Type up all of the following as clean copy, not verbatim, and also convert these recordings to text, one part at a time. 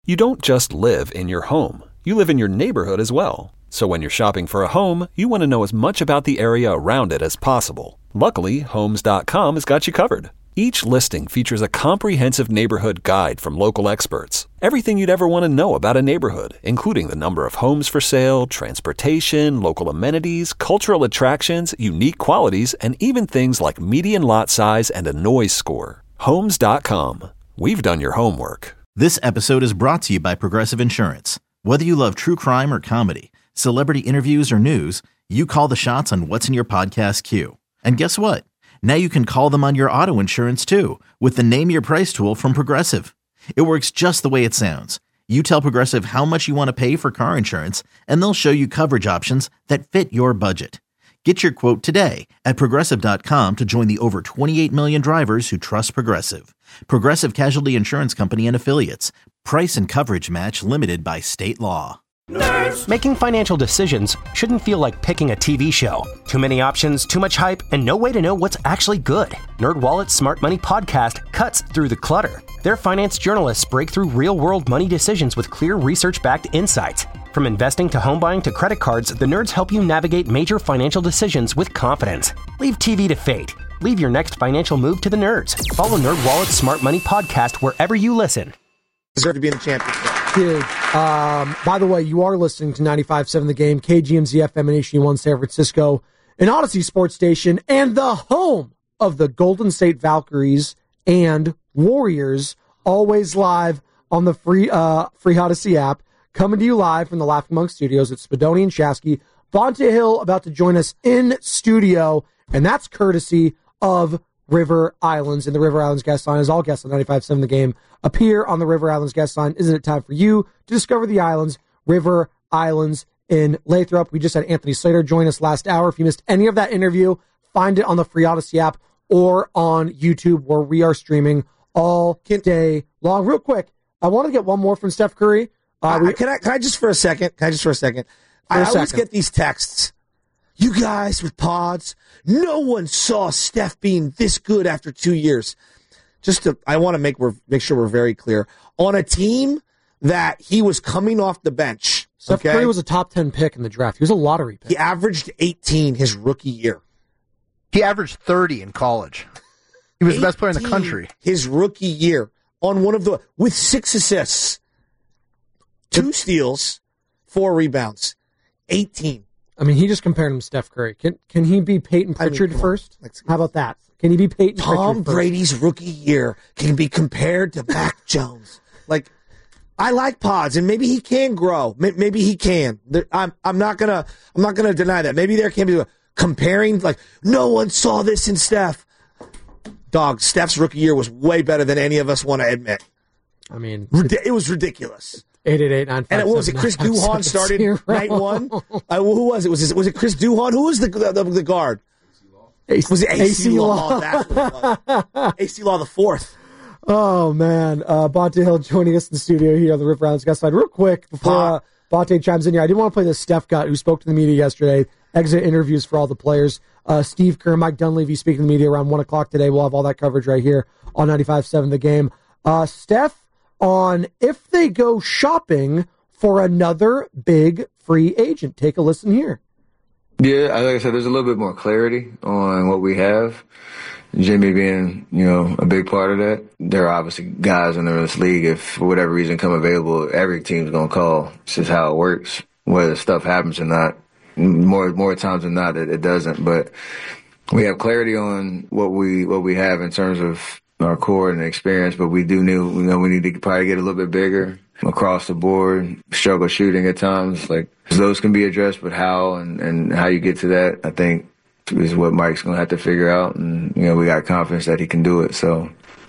You don't just live in your home. You live in your neighborhood as well. So when you're shopping for a home, you want to know as much about the area around it as possible. Luckily, Homes.com has got you covered. Each listing features a comprehensive neighborhood guide from local experts. Everything you'd ever want to know about a neighborhood, including the number of homes for sale, transportation, local amenities, cultural attractions, unique qualities, and even things like median lot size and a noise score. Homes.com. We've done your homework. This episode is brought to you by Progressive Insurance. Whether you love true crime or comedy, celebrity interviews or news, you call the shots on what's in your podcast queue. And guess what? Now you can call them on your auto insurance too with the Name Your Price tool from Progressive. It works just the way it sounds. You tell Progressive how much you want to pay for car insurance, and they'll show you coverage options that fit your budget. Get your quote today at Progressive.com to join the over 28 million drivers who trust Progressive. Progressive Casualty Insurance Company and Affiliates. Price and coverage match limited by state law. Nerds. Making financial decisions shouldn't feel like picking a TV show. Too many options, too much hype, and no way to know what's actually good. NerdWallet's Smart Money Podcast cuts through the clutter. Their finance journalists break through real-world money decisions with clear research-backed insights. From investing to home buying to credit cards, the nerds help you navigate major financial decisions with confidence. Leave TV to fate. Leave your next financial move to the nerds. Follow NerdWallet's Smart Money Podcast wherever you listen. Deserve to be in the championship. Dude, by the way, you are listening to 95.7 The Game, KGMZ FM and HD1 San Francisco, an Odyssey sports station, and the home of the Golden State Valkyries and Warriors, always live on the free Odyssey app, coming to you live from the Laughing Monk Studios at Spadoni and Shasky. Bonte Hill about to join us in studio, and that's courtesy of River Islands, and the River Islands guest line, as all guests on 95.7 The Game appear on the River Islands guest line. Isn't it time for you to discover the islands, River Islands in Lathrop? We just had Anthony Slater join us last hour. If you missed any of that interview, find it on the free Odyssey app or on YouTube, where we are streaming all day long. Real quick, I want to get one more from Steph Curry. Can I just for a second? I always get these texts. You guys with pods, no one saw Steph being this good after 2 years. I want to make sure we're very clear. On a team that he was coming off the bench. Steph Curry was a top 10 pick in the draft. He was a lottery pick. He averaged 18 his rookie year. He averaged 30 in college. He was the best player in the country. His rookie year with 6 assists, 2 steals, 4 rebounds, 18. I mean, he just compared him to Steph Curry. Can he be Peyton Pritchard first? How about that? Can he be Peyton Pritchard first? Tom Brady's rookie year can be compared to Mac Jones. I like pods, and maybe he can grow. Maybe he can. I'm not gonna deny that. Maybe there can be comparing. No one saw this in Steph. Dog, Steph's rookie year was way better than any of us want to admit. I mean, it was ridiculous. 888-957. And what was it? Chris Duhon started night one. Who was it? Was it Chris Duhon? Who was the guard? Was it AC Law? That's what it was. AC Law the fourth. Oh man, Bonte Hill joining us in the studio here on the River Islands guest side. Real quick before Bonte chimes in here, I did want to play the Steph gut who spoke to the media yesterday. Exit interviews for all the players. Steve Kerr, Mike Dunleavy speaking to the media around 1 o'clock today. We'll have all that coverage right here on 95.7 The Game. Steph, on if they go shopping for another big free agent. Take a listen here. Yeah, like I said, there's a little bit more clarity on what we have. Jimmy being, a big part of that. There are obviously guys in this league, if for whatever reason come available, every team's going to call. It's just how it works, whether stuff happens or not. More times than not, it doesn't. But we have clarity on what we have in terms of our core and experience, but we need to probably get a little bit bigger across the board, struggle shooting at times. Those can be addressed, but how and how you get to that, I think, is what Mike's going to have to figure out. And, we got confidence that he can do it. So,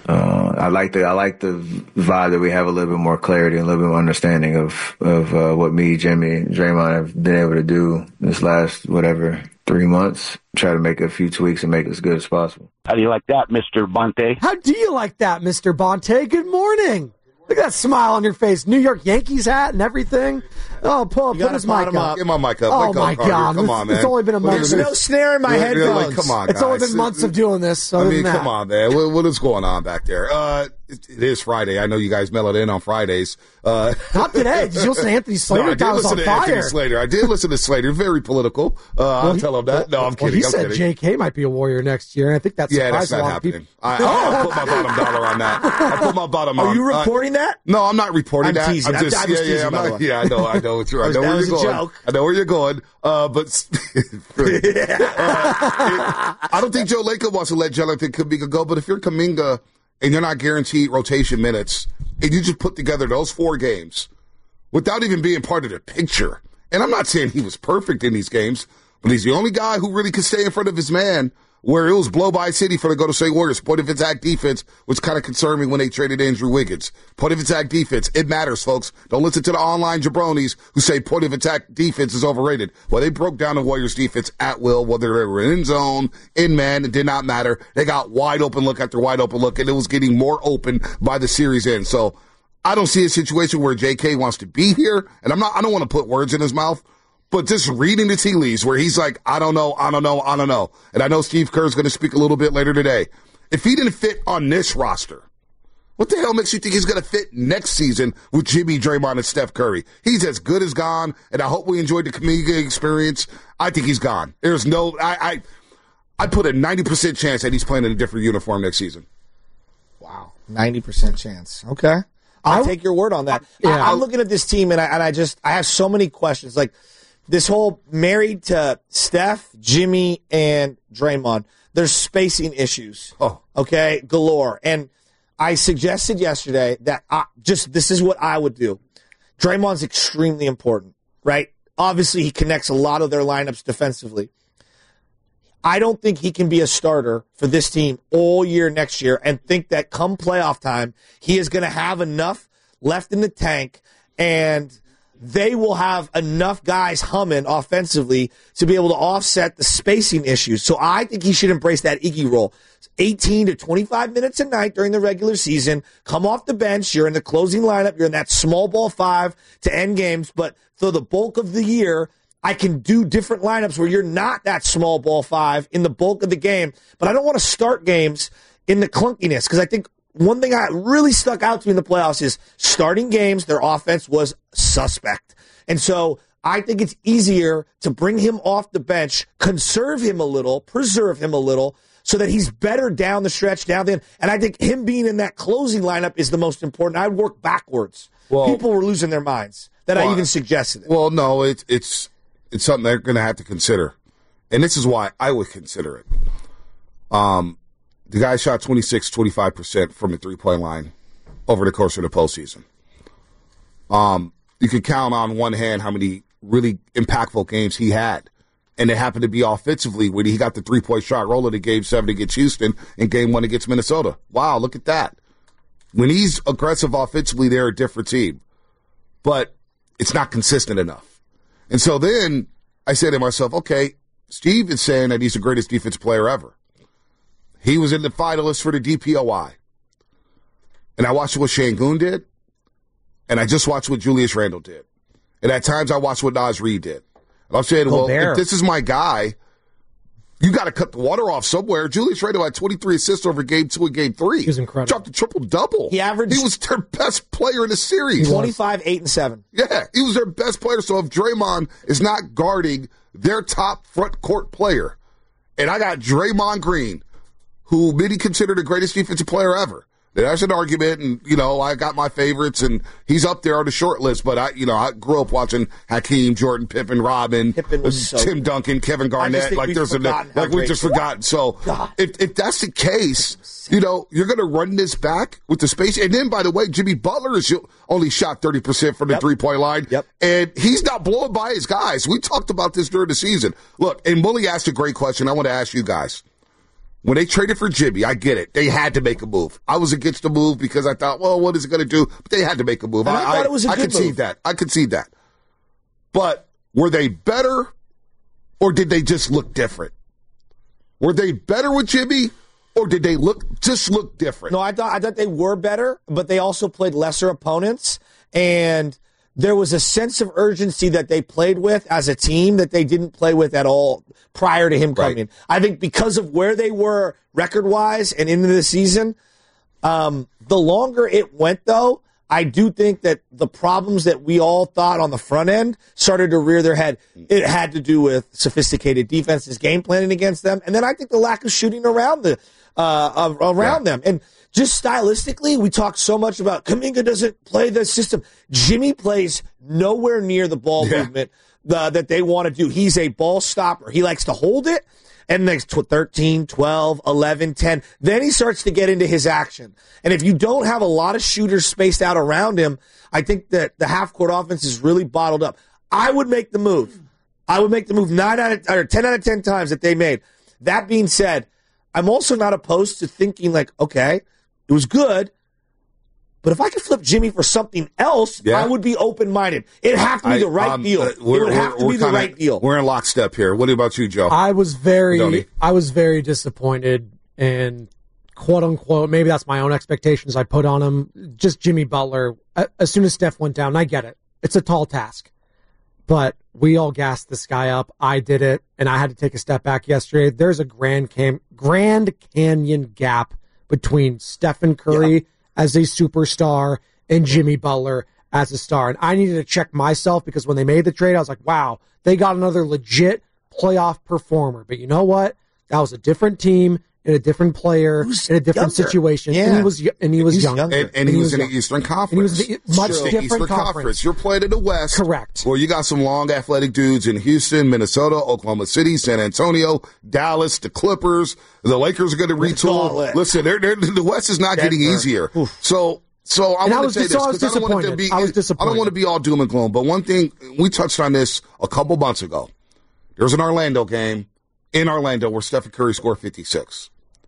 I like the vibe that we have a little bit more clarity and a little bit more understanding of what me, Jimmy, and Draymond have been able to do this last, 3 months, try to make a few tweaks and make it as good as possible. How do you like that, Mr. Bonte? How do you like that, Mr. Bonte? Good morning. Look at that smile on your face. New York Yankees hat and everything. Oh, put his mic up. Get my mic up. Oh, my God. Come on, man. It's only been a month. There's no snare in my headphones. Come on, guys. It's only been months of doing this. Come on, man. What is going on back there? It is Friday. I know you guys mail it in on Fridays. Not today. Did you listen to Anthony Slater? No, I did listen to Anthony Slater. I did listen to Slater. Very political. I'll tell him that. No, I'm kidding. He said J.K. might be a Warrior next year, and I think that's that's not happening. I'll put my bottom dollar on that. I put my bottom. Are you reporting that? No, I'm not reporting that. Teasing. I'm just I was teasing, I know. I know where you're going. I know where you're going. But I don't think Joe Lacob wants to let Jonathan Kuminga go. But if you're Kuminga and you're not guaranteed rotation minutes, and you just put together those 4 games without even being part of the picture, and I'm not saying he was perfect in these games, but he's the only guy who really could stay in front of his man, where it was blow-by city for the Golden State Warriors. Point of attack defense, which kind of concerned me when they traded Andrew Wiggins. Point of attack defense, it matters, folks. Don't listen to the online jabronis who say point of attack defense is overrated. Well, they broke down the Warriors defense at will, whether they were in zone, in man, it did not matter. They got wide open look after wide open look, and it was getting more open by the series end. So I don't see a situation where JK wants to be here, and I don't want to put words in his mouth, but just reading the tea leaves where he's like, I don't know. And I know Steve Kerr's going to speak a little bit later today. If he didn't fit on this roster, what the hell makes you think he's going to fit next season with Jimmy, Draymond, and Steph Curry? He's as good as gone, and I hope we enjoyed the Kuminga experience. I think he's gone. There's no, I put a 90% chance that he's playing in a different uniform next season. Wow, 90% chance. Okay. I'll take your word on that. Yeah. I'm looking at this team, and I have so many questions. Like, this whole married to Steph, Jimmy, and Draymond, there's spacing issues. Okay, galore. And I suggested yesterday that this is what I would do. Draymond's extremely important, right? Obviously, he connects a lot of their lineups defensively. I don't think he can be a starter for this team all year next year and think that come playoff time, he is going to have enough left in the tank and they will have enough guys humming offensively to be able to offset the spacing issues. So I think he should embrace that Iggy role. 18 to 25 minutes a night during the regular season. Come off the bench. You're in the closing lineup. You're in that small ball 5 to end games. But for the bulk of the year, I can do different lineups where you're not that small ball 5 in the bulk of the game. But I don't want to start games in the clunkiness because I think one thing that really stuck out to me in the playoffs is starting games, their offense was suspect. And so I think it's easier to bring him off the bench, conserve him a little, preserve him a little, so that he's better down the stretch, down the end. And I think him being in that closing lineup is the most important. I'd work backwards. Well, people were losing their minds. I even suggested it. Well, no, it's something they're going to have to consider. And this is why I would consider it. The guy shot 25% from the three-point line over the course of the postseason. You could count on one hand how many really impactful games he had. And it happened to be offensively when he got the three-point shot rolling in Game 7 against Houston and Game 1 against Minnesota. Wow, look at that. When he's aggressive offensively, they're a different team. But it's not consistent enough. And so then I said to myself, okay, Steve is saying that he's the greatest defensive player ever. He was in the finalists for the DPOI. And I watched what Şengün did. And I just watched what Julius Randle did. And at times I watched what Naz Reid did. And I'm saying, well, if this is my guy, you got to cut the water off somewhere. Julius Randle had 23 assists over Game 2 and Game 3. He was incredible. Dropped a triple-double. He was their best player in the series. 25, 8, and 7. Yeah, he was their best player. So if Draymond is not guarding their top front court player, and I got Draymond Green, who many consider the greatest defensive player ever. There's an argument, and, I got my favorites, and he's up there on the short list, but I grew up watching Hakeem, Jordan, Pippen, Robin, Tim Duncan, Kevin Garnett. We just forgotten. So if that's the case, you're going to run this back with the space. And then, by the way, Jimmy Butler has only shot 30% from the three-point line, and he's not blowing by his guys. We talked about this during the season. Look, and Mully asked a great question. I want to ask you guys. When they traded for Jimmy, I get it. They had to make a move. I was against the move because I thought, well, what is it going to do? But they had to make a move. And I thought it was a good concede move. that. I concede that. But were they better, or did they just look different? Were they better with Jimmy, or did they look different? No, I thought they were better, but they also played lesser opponents, and there was a sense of urgency that they played with as a team that they didn't play with at all prior to him coming in. I think because of where they were record-wise and into the season, The longer it went, though, I do think that the problems that we all thought on the front end started to rear their head. It had to do with sophisticated defenses, game planning against them, and then I think the lack of shooting around them. And just stylistically, we talked so much about Kuminga doesn't play the system. Jimmy plays nowhere near the ball movement that they want to do. He's a ball stopper. He likes to hold it. And next 13, 12, 11, 10, then he starts to get into his action. And if you don't have a lot of shooters spaced out around him, I think that the half-court offense is really bottled up. I would make the move. 10 out of 10 times that they made. That being said, I'm also not opposed to thinking like, okay, it was good, but if I could flip Jimmy for something else, I would be open-minded. It'd have to be the right deal. It would have to be the right deal. We're in lockstep here. What about you, Joe? I was very disappointed and quote-unquote, maybe that's my own expectations I put on him, just Jimmy Butler. As soon as Steph went down, I get it. It's a tall task. But we all gassed this guy up. I did it, and I had to take a step back yesterday. There's a Grand Canyon gap between Stephen Curry as a superstar and Jimmy Butler as a star. And I needed to check myself because when they made the trade, I was like, wow, they got another legit playoff performer. But you know what? That was a different team and a different player in a different situation. Yeah. And he was younger. And he was in the Eastern Conference. And he was in a much different conference. You're playing in the West. Correct. Well, you got some long athletic dudes in Houston, Minnesota, Oklahoma City, San Antonio, Dallas, the Clippers. The Lakers are going to retool. Listen, the West is not getting easier. So I want to say this because I don't want to be all doom and gloom. But one thing, we touched on this a couple months ago. There was an Orlando game in Orlando where Stephen Curry scored 56.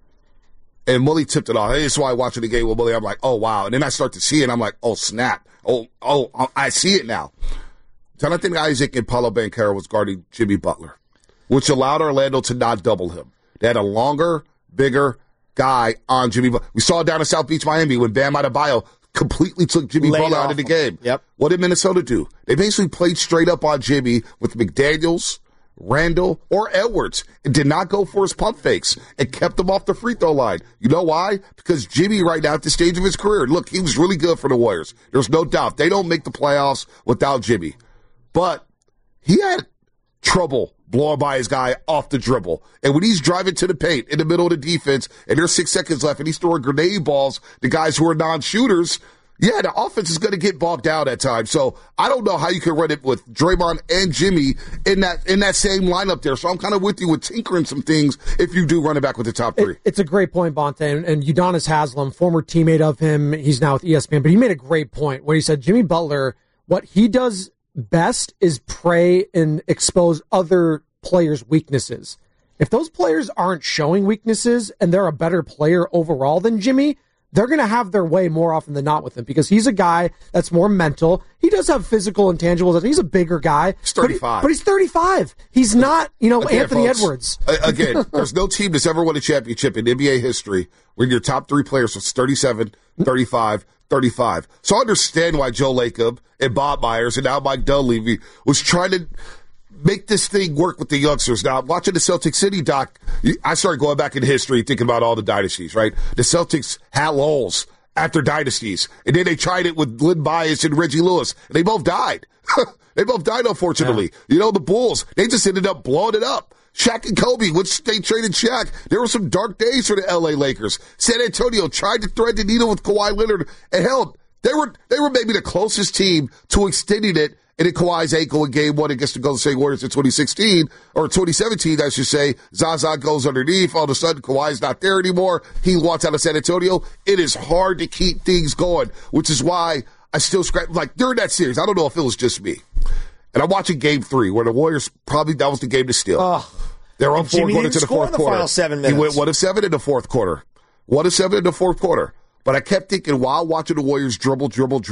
And Willie tipped it off. That's why watching the game with Willie, I'm like, oh, wow. And then I start to see it, and I'm like, oh, snap. Oh, I see it now. Jonathan Isaac and Paolo Banchero was guarding Jimmy Butler, which allowed Orlando to not double him. They had a longer, bigger guy on Jimmy Butler. We saw it down in South Beach, Miami, when Bam Adebayo completely took Jimmy Butler out of the game. Yep. What did Minnesota do? They basically played straight up on Jimmy with McDaniels, Randall, or Edwards, and did not go for his pump fakes and kept him off the free throw line. You know why? Because Jimmy, right now at the stage of his career, look, he was really good for the Warriors. There's no doubt. They don't make the playoffs without Jimmy. But he had trouble blowing by his guy off the dribble. And when he's driving to the paint in the middle of the defense and there's 6 seconds left and he's throwing grenade balls to guys who are non-shooters, the offense is going to get bogged down at times. So I don't know how you can run it with Draymond and Jimmy in that same lineup there. So I'm kind of with you with tinkering some things if you do run it back with the top three. It's a great point, Bonte. And Udonis Haslem, former teammate of him, he's now with ESPN, but he made a great point where he said Jimmy Butler, what he does best is prey and expose other players' weaknesses. If those players aren't showing weaknesses and they're a better player overall than Jimmy, they're going to have their way more often than not with him because he's a guy that's more mental. He does have physical intangibles. He's a bigger guy. He's 35. But he's 35. He's not, Anthony Edwards. Again, there's no team that's ever won a championship in NBA history when your top three players was 37, 35, 35. So I understand why Joe Lacob and Bob Myers and now Mike Dunleavy was trying to make this thing work with the youngsters. Now, watching the Celtic City doc, I started going back in history thinking about all the dynasties, right? The Celtics had lulls after dynasties, and then they tried it with Lynn Bias and Reggie Lewis, and they both died. They both died, unfortunately. Yeah. The Bulls, they just ended up blowing it up. Shaq and Kobe, which they traded Shaq. There were some dark days for the L.A. Lakers. San Antonio tried to thread the needle with Kawhi Leonard, and hell, they were maybe the closest team to extending it. And in Kawhi's ankle in game one against the Golden State Warriors in 2016, or 2017, I should say, Zaza goes underneath. All of a sudden, Kawhi's not there anymore. He wants out of San Antonio. It is hard to keep things going, which is why I still scratch. Like, during that series, I don't know if it was just me. And I'm watching game 3, where the Warriors that was the game to steal. They're on 4 going into the fourth quarter. Final 7 minutes. He went 1 of 7 in the fourth quarter. 1 of 7 in the fourth quarter. But I kept thinking while watching the Warriors dribble,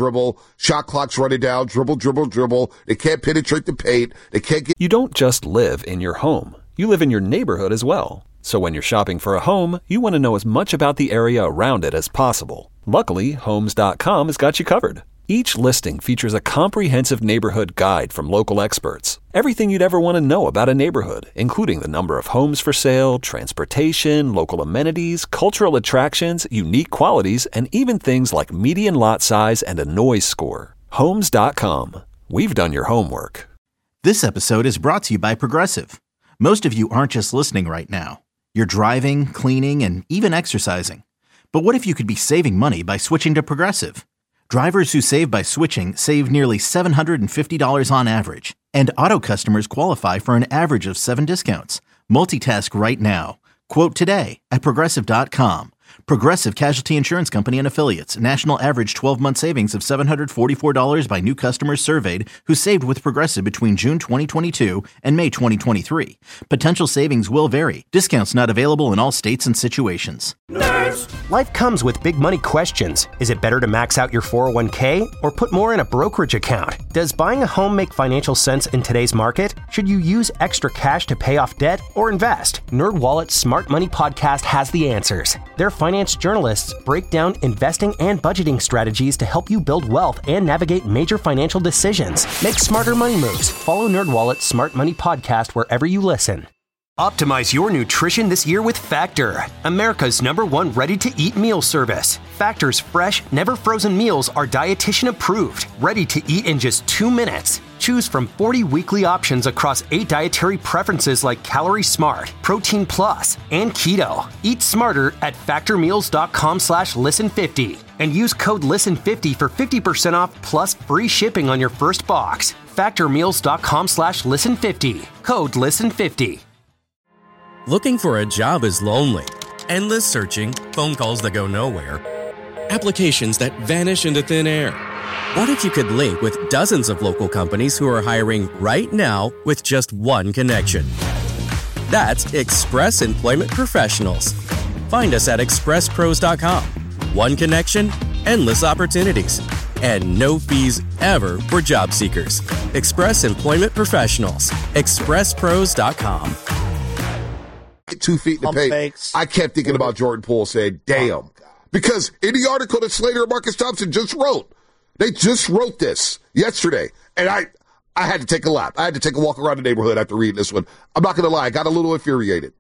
shot clock's running down, dribble. They can't penetrate the paint. They can't get. You don't just live in your home. You live in your neighborhood as well. So when you're shopping for a home, you want to know as much about the area around it as possible. Luckily, Homes.com has got you covered. Each listing features a comprehensive neighborhood guide from local experts. Everything you'd ever want to know about a neighborhood, including the number of homes for sale, transportation, local amenities, cultural attractions, unique qualities, and even things like median lot size and a noise score. Homes.com. We've done your homework. This episode is brought to you by Progressive. Most of you aren't just listening right now. You're driving, cleaning, and even exercising. But what if you could be saving money by switching to Progressive? Drivers who save by switching save nearly $750 on average, and auto customers qualify for an average of 7 discounts. Multitask right now. Quote today at Progressive.com. Progressive Casualty Insurance Company and Affiliates. National average 12-month savings of $744 by new customers surveyed who saved with Progressive between June 2022 and May 2023. Potential savings will vary. Discounts not available in all states and situations. Nerds! Life comes with big money questions. Is it better to max out your 401k or put more in a brokerage account? Does buying a home make financial sense in today's market? Should you use extra cash to pay off debt or invest? NerdWallet's Smart Money Podcast has the answers. Their finance journalists break down investing and budgeting strategies to help you build wealth and navigate major financial decisions. Make smarter money moves. Follow NerdWallet's Smart Money Podcast wherever you listen. Optimize your nutrition this year with Factor, America's #1 ready-to-eat meal service. Factor's fresh, never-frozen meals are dietitian approved, ready to eat in just 2 minutes. Choose from 40 weekly options across 8 dietary preferences like Calorie Smart, Protein Plus, and Keto. Eat smarter at factormeals.com/listen50 and use code LISTEN50 for 50% off plus free shipping on your first box. Factormeals.com/listen50. Code LISTEN50. Looking for a job is lonely. Endless searching, phone calls that go nowhere, applications that vanish into thin air. What if you could link with dozens of local companies who are hiring right now with just one connection? That's Express Employment Professionals. Find us at expresspros.com. One connection, endless opportunities, and no fees ever for job seekers. Express Employment Professionals. expresspros.com. 2 feet in the paint. Fakes. I kept thinking about Jordan Poole saying, damn. Because in the article that Slater and Marcus Thompson just wrote, they just wrote this yesterday. And I had to take a lap. I had to take a walk around the neighborhood after reading this one. I'm not going to lie. I got a little infuriated.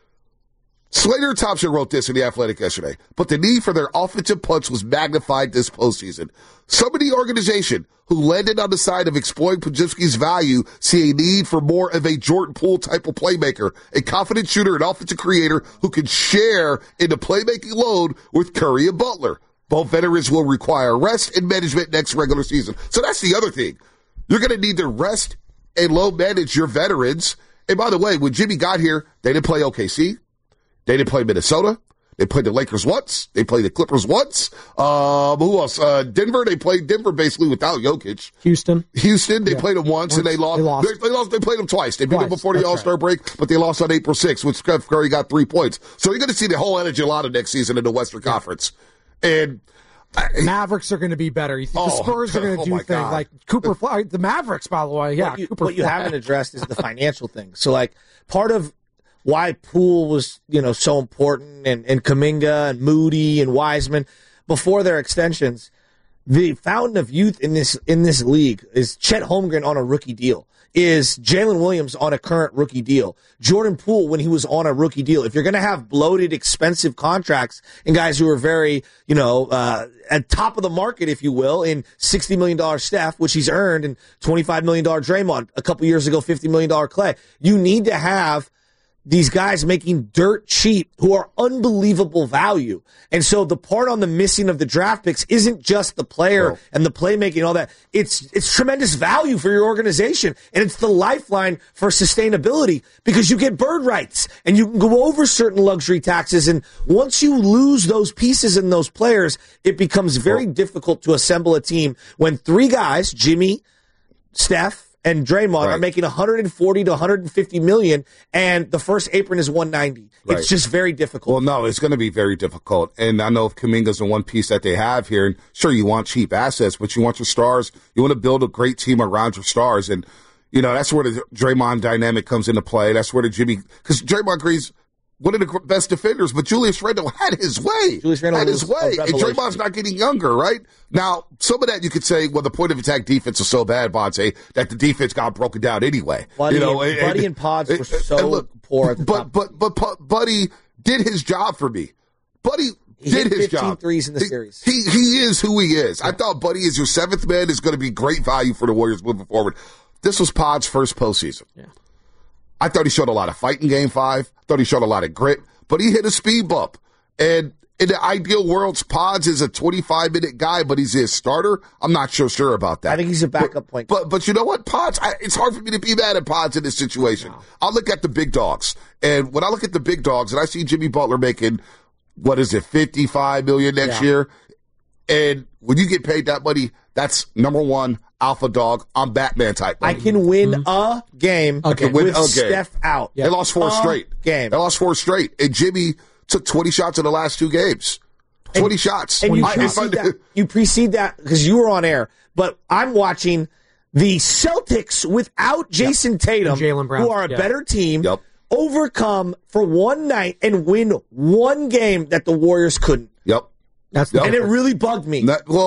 Slater and Thompson wrote this in The Athletic yesterday, but the need for their offensive punch was magnified this postseason. Some of the organization who landed on the side of exploiting Podziemski's value see a need for more of a Jordan Poole type of playmaker, a confident shooter and offensive creator who can share in the playmaking load with Curry and Butler. Both veterans will require rest and management next regular season. So that's the other thing. You're going to need to rest and load manage your veterans. And by the way, when Jimmy got here, they didn't play OKC. They didn't play Minnesota. They played the Lakers once. They played the Clippers once. Who else? Denver. They played Denver basically without Jokic. Houston. They played them once and they lost. They played them twice. They beat them before the All-Star break, but they lost on April 6th, which Steph Curry got 3 points. So you're going to see the whole energy a lot of next season in the Western Conference. And Mavericks are going to be better. You think the Spurs are going to do things like Cooper Fly. The Mavericks, by the way. Yeah. What you haven't addressed is the financial thing. So, like, part of why Poole was, so important and Kuminga and Moody and Wiseman before their extensions, the fountain of youth in this league is Chet Holmgren on a rookie deal, is Jalen Williams on a current rookie deal, Jordan Poole when he was on a rookie deal. If you're going to have bloated, expensive contracts and guys who are very, at top of the market, if you will, in $60 million Steph, which he's earned, and $25 million Draymond a couple years ago, $50 million Clay, you need to have these guys making dirt cheap who are unbelievable value. And so the part on the missing of the draft picks isn't just the player and the playmaking and all that. It's tremendous value for your organization. And it's the lifeline for sustainability because you get bird rights and you can go over certain luxury taxes. And once you lose those pieces and those players, it becomes very difficult to assemble a team when 3 guys, Jimmy, Steph, and Draymond are making $140 to $150 million, and the first apron is $190. It's just very difficult. Well, no, it's going to be very difficult. And I know if Kuminga's the one piece that they have here, and sure, you want cheap assets, but you want your stars. You want to build a great team around your stars. And, that's where the Draymond dynamic comes into play. That's where the Jimmy, because Draymond Green's one of the best defenders, but Julius Randle had his way. Julius Randle had his way. And revelation. Draymond's not getting younger, right? Now, some of that you could say, well, the point of attack defense is so bad, Bonte, that the defense got broken down anyway. Buddy and Pods were so poor at the top. But Buddy did his job for me. Buddy did his 15 job. threes in the series. He is who he is. Yeah. I thought Buddy as your seventh man is going to be great value for the Warriors moving forward. This was Pod's first postseason. Yeah. I thought he showed a lot of fight in Game 5. I thought he showed a lot of grit, but he hit a speed bump. And in the ideal world, Pods is a 25-minute guy, but he's his starter. I'm not sure about that. I think he's a backup point. But you know what, Pods? It's hard for me to be mad at Pods in this situation. No. I'll look at the big dogs, and when I look at the big dogs, and I see Jimmy Butler making $55 million next year, and when you get paid that money, that's number one. Alpha dog, I'm Batman type. I can win a game with Steph out. They lost 4 straight. They lost 4 straight. And Jimmy took 20 shots in the last 2 games. 20 shots. And you precede that because you were on air. But I'm watching the Celtics without Jason Tatum, Jaylen Brown, who are a better team, overcome for one night and win one game that the Warriors couldn't. And it really bugged me.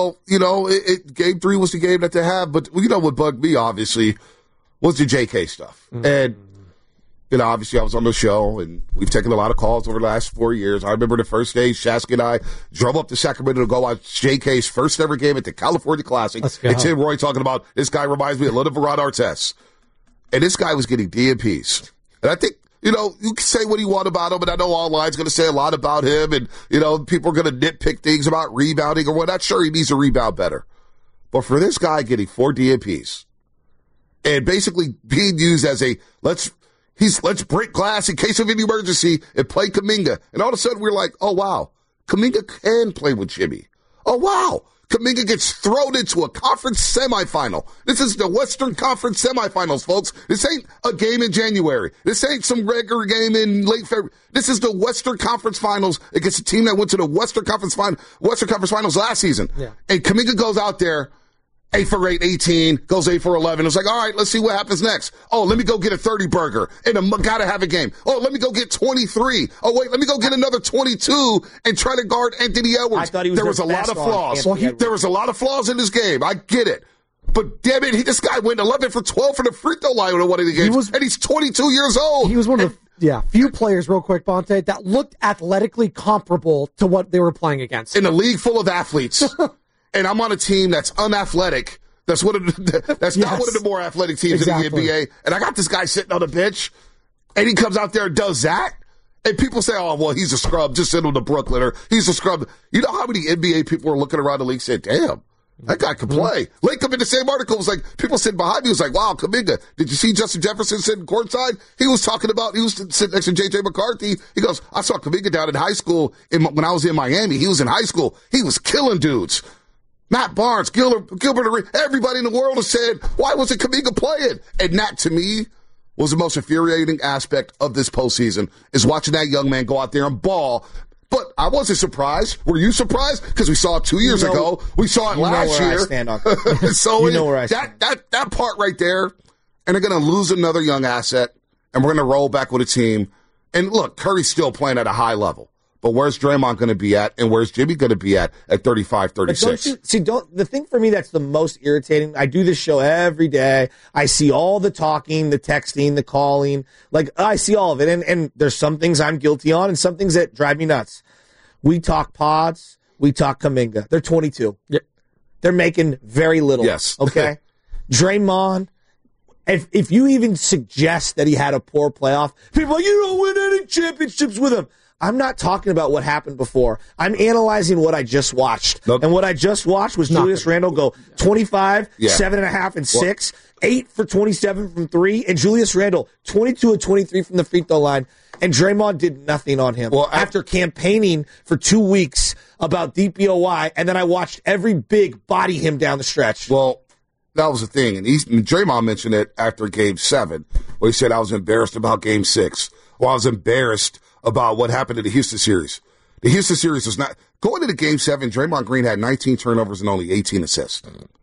Game 3 was the game that they have, but what bugged me, obviously, was the JK stuff. Mm-hmm. And, obviously I was on the show, and we've taken a lot of calls over the last 4 years. I remember the first day, Shasky and I drove up to Sacramento to go watch JK's first ever game at the California Classic. And Tim Roy talking about, this guy reminds me a little of Ron Artest. And this guy was getting DMPs. And I think, you can say what you want about him, and I know online's going to say a lot about him, and, people are going to nitpick things about rebounding or whatnot. Sure, he needs to rebound better. But for this guy getting 4 DNPs and basically being used as let's break glass in case of any emergency and play Kuminga. And all of a sudden we're like, oh, wow, Kuminga can play with Jimmy. Oh, wow. Kuminga gets thrown into a conference semifinal. This is the Western Conference semifinals, folks. This ain't a game in January. This ain't some regular game in late February. This is the Western Conference Finals against a team that went to the Western Conference Finals last season. Yeah. And Kuminga goes out there, 8 for 8, 18, goes 8 for 11. It's like, all right, let's see what happens next. Oh, let me go get a 30 burger and gotta have a game. Oh, let me go get 23. Oh, wait, let me go get another 22 and try to guard Anthony Edwards. I thought he was there was a lot of flaws. There was a lot of flaws in this game. I get it. But damn it, this guy went 11 for 12 for the free throw line in one of the games. And he's 22 years old. He was one of the few players, real quick, Bonte, that looked athletically comparable to what they were playing against. In a league full of athletes. And I'm on a team that's unathletic. That's not one of the more athletic teams in the NBA. And I got this guy sitting on the bench, and he comes out there and does that. And people say, oh, well, he's a scrub. Just send him to Brooklyn. Or he's a scrub. You know how many NBA people are looking around the league saying, damn, that guy can play. Lakem in the same article was like, people sitting behind me was like, wow, Kuminga. Did you see Justin Jefferson sitting courtside? He was sitting next to J.J. McCarthy. He goes, I saw Kuminga down in high school when I was in Miami. He was in high school. He was killing dudes. Matt Barnes, Gilbert Arenas, everybody in the world has said, why wasn't Kuminga playing? And that, to me, was the most infuriating aspect of this postseason, is watching that young man go out there and ball. But I wasn't surprised. Were you surprised? Because we saw it 2 years ago. We saw it last year. I stand on. So that part right there, and they're going to lose another young asset, and we're going to roll back with a team. And look, Curry's still playing at a high level. But where's Draymond going to be at, and where's Jimmy going to be at 35, 36? The thing for me that's the most irritating, I do this show every day. I see all the talking, the texting, the calling. Like, I see all of it. And there's some things I'm guilty on and some things that drive me nuts. We talk Pods. We talk Kuminga. They're 22. Yep. They're making very little. Yes. Okay? Draymond, if you even suggest that he had a poor playoff, people are like, you don't win any championships with him. I'm not talking about what happened before. I'm analyzing what I just watched. Nope. And what I just watched was Julius Randle go 25, 7.5, and 6, 8 for 27 from 3, and Julius Randle 22 and 23 from the free throw line. And Draymond did nothing on him after campaigning for 2 weeks about DPOY, and then I watched every big body him down the stretch. Well, that was the thing. And Draymond mentioned it after Game 7, where he said, I was embarrassed about Game 6. Well, I was embarrassed about what happened in the Houston series. The Houston series was not going into Game 7. Draymond Green had 19 turnovers and only 18 assists.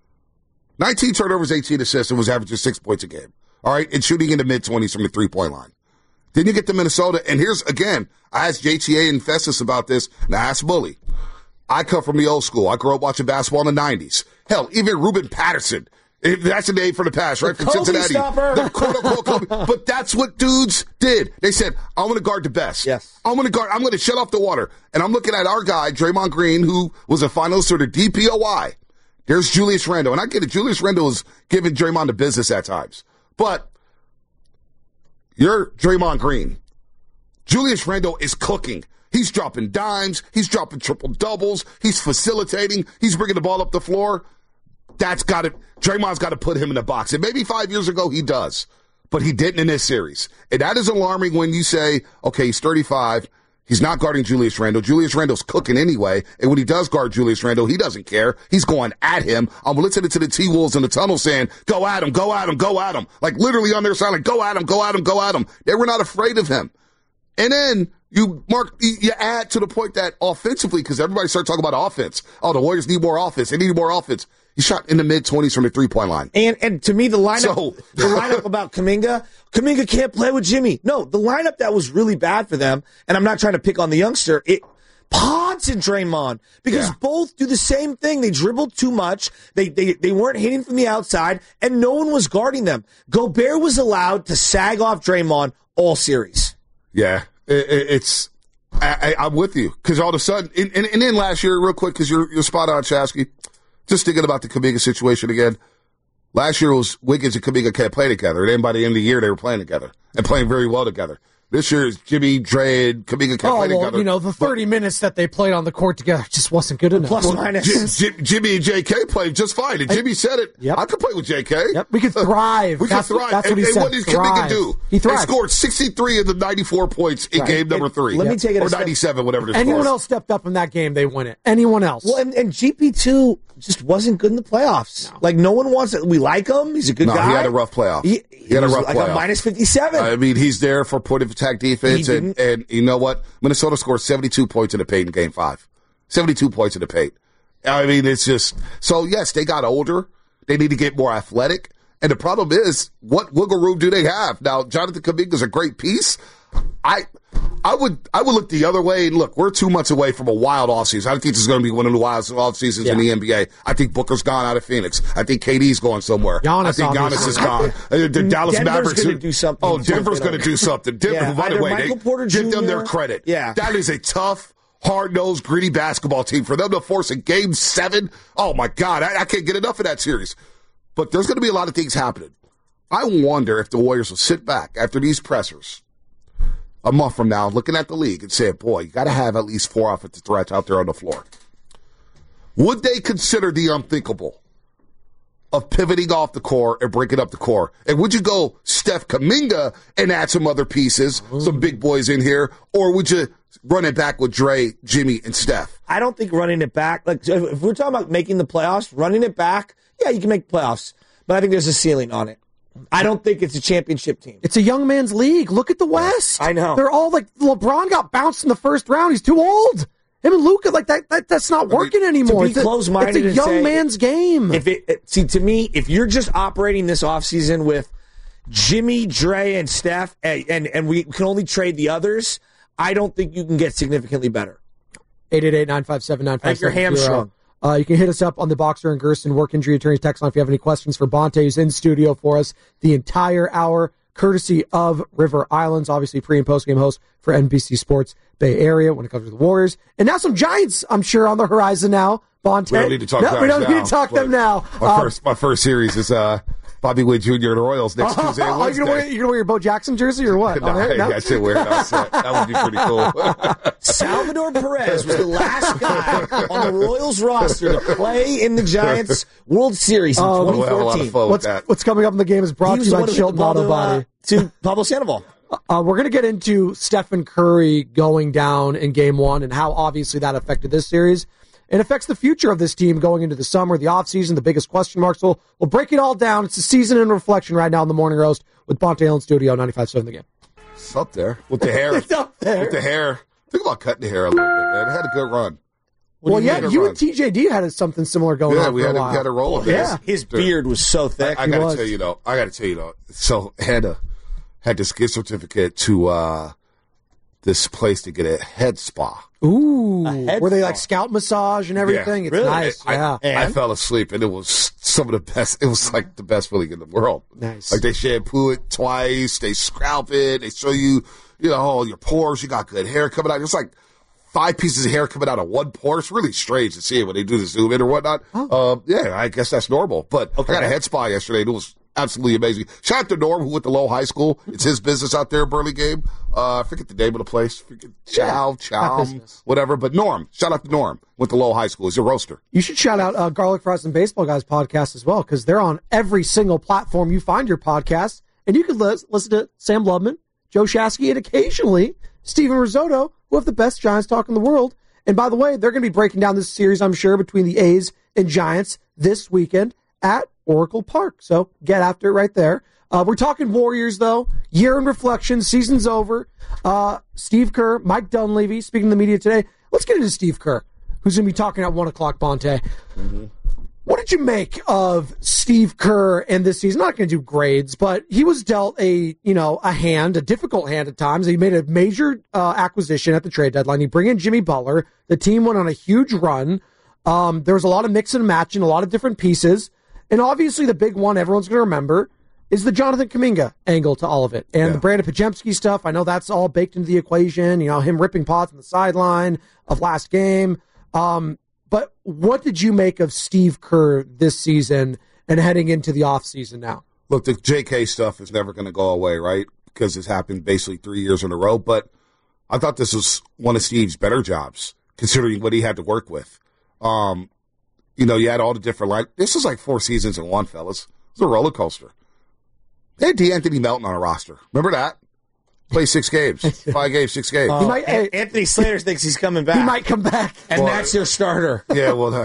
19 turnovers, 18 assists, and was averaging 6 points a game. All right, and shooting in the mid-20s from the 3-point line. Then you get to Minnesota, and here's, again, I asked JTA and Festus about this, and I asked Bully. I come from the old school. I grew up watching basketball in the 90s. Hell, even Ruben Patterson. That's a name for the past, right? From Cincinnati. The quote-unquote Kobe. But that's what dudes did. They said, I'm going to guard the best. Yes. I'm going to shut off the water. And I'm looking at our guy, Draymond Green, who was a finalist for the DPOY. There's Julius Randle. And I get it. Julius Randle is giving Draymond the business at times. But you're Draymond Green. Julius Randle is cooking. He's dropping dimes. He's dropping triple-doubles. He's facilitating. He's bringing the ball up the floor. Draymond's got to put him in the box. And maybe 5 years ago he does, but he didn't in this series. And that is alarming when you say, okay, he's 35. He's not guarding Julius Randle. Julius Randle's cooking anyway. And when he does guard Julius Randle, he doesn't care. He's going at him. I'm listening to the T-Wolves in the tunnel saying, go at him, go at him, go at him. Like literally on their side, like, go at him, go at him, go at him. They were not afraid of him. And then you add to the point that offensively, because everybody started talking about offense. Oh, the Warriors need more offense. They need more offense. He shot in the mid-20s from the three-point line. And to me, the lineup about Kuminga can't play with Jimmy. No, the lineup that was really bad for them, and I'm not trying to pick on the youngster, Ponce and Draymond, because both do the same thing. They dribbled too much. They weren't hitting from the outside, and no one was guarding them. Gobert was allowed to sag off Draymond all series. Yeah, I'm with you, because all of a sudden, and then last year, real quick, because you're spot on, Chasky. Just thinking about the Kuminga situation again. Last year was Wiggins and Kuminga can't play together. And then by the end of the year, they were playing together and playing very well together. This year is Jimmy, Dre, and Kuminga can't play together. You know, the 30 minutes that they played on the court together just wasn't good enough. Plus minus. Jimmy and JK played just fine. And Jimmy said it. Yep. I could play with JK. Yep. We could thrive. That's what he said. And what did Kuminga do? He scored 63 of the 94 points in game number 3. Let me take it or 97, whatever the score. Anyone else stepped up in that game, they win it. Anyone else. Well, and GP2 just wasn't good in the playoffs. No. Like, no one wants it. We like him. He's a good guy. He had a rough playoff. He had a rough playoff. A minus 57. I mean, he's there for point of attack defense. And you know what? Minnesota scored 72 points in the paint in game 5. 72 points in the paint. I mean, it's just, so yes, they got older. They need to get more athletic. And the problem is, what wiggle room do they have? Now, Jonathan Kuminga is a great piece. I would look the other way. And look, we're 2 months away from a wild offseason. I think this is going to be one of the wild off seasons in the NBA. I think Booker's gone out of Phoenix. I think KD's going somewhere. I think Giannis is gone. The Dallas Mavericks going to do something. Oh, Denver's going to do something. Denver, by the way, give them their credit. Yeah. That is a tough, hard-nosed, gritty basketball team. For them to force a Game 7, oh my God, I can't get enough of that series. But there's going to be a lot of things happening. I wonder if the Warriors will sit back after these pressers a month from now, looking at the league and saying, boy, you got to have at least 4 offensive threats out there on the floor. Would they consider the unthinkable of pivoting off the core and breaking up the core? And would you go Steph Kuminga and add some other pieces, some big boys in here, or would you run it back with Dre, Jimmy, and Steph? I don't think running it back, like if we're talking about making the playoffs, running it back, yeah, you can make the playoffs, but I think there's a ceiling on it. I don't think it's a championship team. It's a young man's league. Look at the West. I know. They're all like, LeBron got bounced in the first round. He's too old. Him and Luka, like that's not working anymore. To be close-minded, it's a young man's game. To me, if you're just operating this offseason with Jimmy, Dre, and Steph, and we can only trade the others, I don't think you can get significantly better. 888-957-9570. Like your hamstrung. You can hit us up on the Boxer and Gersten Work Injury Attorneys text line if you have any questions for Bonte, who's in studio for us the entire hour, courtesy of River Islands, obviously pre- and post-game host for NBC Sports Bay Area when it comes to the Warriors. And now some Giants, I'm sure, on the horizon now. Bonte. We don't need to talk Giants we don't now, need to talk them now. My first series is Bobby Witt Jr. and the Royals next Tuesday and Wednesday. You're going to wear your Bo Jackson jersey or what? I should wear it outside. That would be pretty cool. Salvador Perez was the last guy on the Royals roster to play in the Giants World Series in 2014. What's coming up in the game is brought to you by Chilton Auto Body. To Pablo Sandoval. We're going to get into Stephen Curry going down in Game 1 and how obviously that affected this series. It affects the future of this team going into the summer, the offseason, the biggest question marks. So we'll break it all down. It's the season in reflection right now in the Morning Roast with Bonte Hill Studio, 95.7 The Game. It's up there. With the hair. It's up there. With the hair. Think about cutting the hair a little bit, man. It had a good run. You and TJD had something similar going on for a while. We had a roll of this. His beard was so thick. I got to tell you, though. So, Hannah, had this gift certificate to this place to get a head spa. Ooh, where they like scalp massage and everything. Yeah, It's really? nice. I fell asleep, and it was some of the best. It was like the best feeling in the world. Nice. Like they shampoo it twice, they scalp it, they show you, your pores. You got good hair coming out. It's like 5 pieces of hair coming out of one pore. It's really strange to see it when they do the zoom in or whatnot. Yeah, I guess that's normal. But I got a head spa yesterday, and it was absolutely amazing. Shout out to Norm, who went to Low High School. It's his business out there in Burlingame. I forget the name of the place. Chow, whatever. But Norm, shout out to Norm. Went to Low High School. He's a roaster. You should shout out Garlic Fries and Baseball Guys podcast as well, because they're on every single platform you find your podcast. And you can listen to Sam Lubman, Joe Shasky, and occasionally Steven Risotto, who have the best Giants talk in the world. And by the way, they're going to be breaking down this series, I'm sure, between the A's and Giants this weekend at Oracle Park. So get after it right there. We're talking Warriors, though. Year in reflection. Season's over. Steve Kerr, Mike Dunleavy, speaking to the media today. Let's get into Steve Kerr, who's going to be talking at 1 o'clock, Bonte. Mm-hmm. What did you make of Steve Kerr in this season? I'm not going to do grades, but he was dealt a difficult hand at times. He made a major acquisition at the trade deadline. He bring in Jimmy Butler. The team went on a huge run. There was a lot of mix and matching, a lot of different pieces. And obviously the big one everyone's going to remember is the Jonathan Kuminga angle to all of it. And the Brandon Podziemski stuff, I know that's all baked into the equation, him ripping pots on the sideline of last game. But what did you make of Steve Kerr this season and heading into the offseason now? Look, the JK stuff is never going to go away, right? Because it's happened basically 3 years in a row. But I thought this was one of Steve's better jobs, considering what he had to work with. You had all the different this is like 4 seasons in one, fellas. It was a roller coaster. They had DeAnthony Melton on a roster. Remember that? Play 6 games. 5 games, 6 games. Anthony Slater thinks he's coming back. He might come back. And that's your starter. Yeah, well,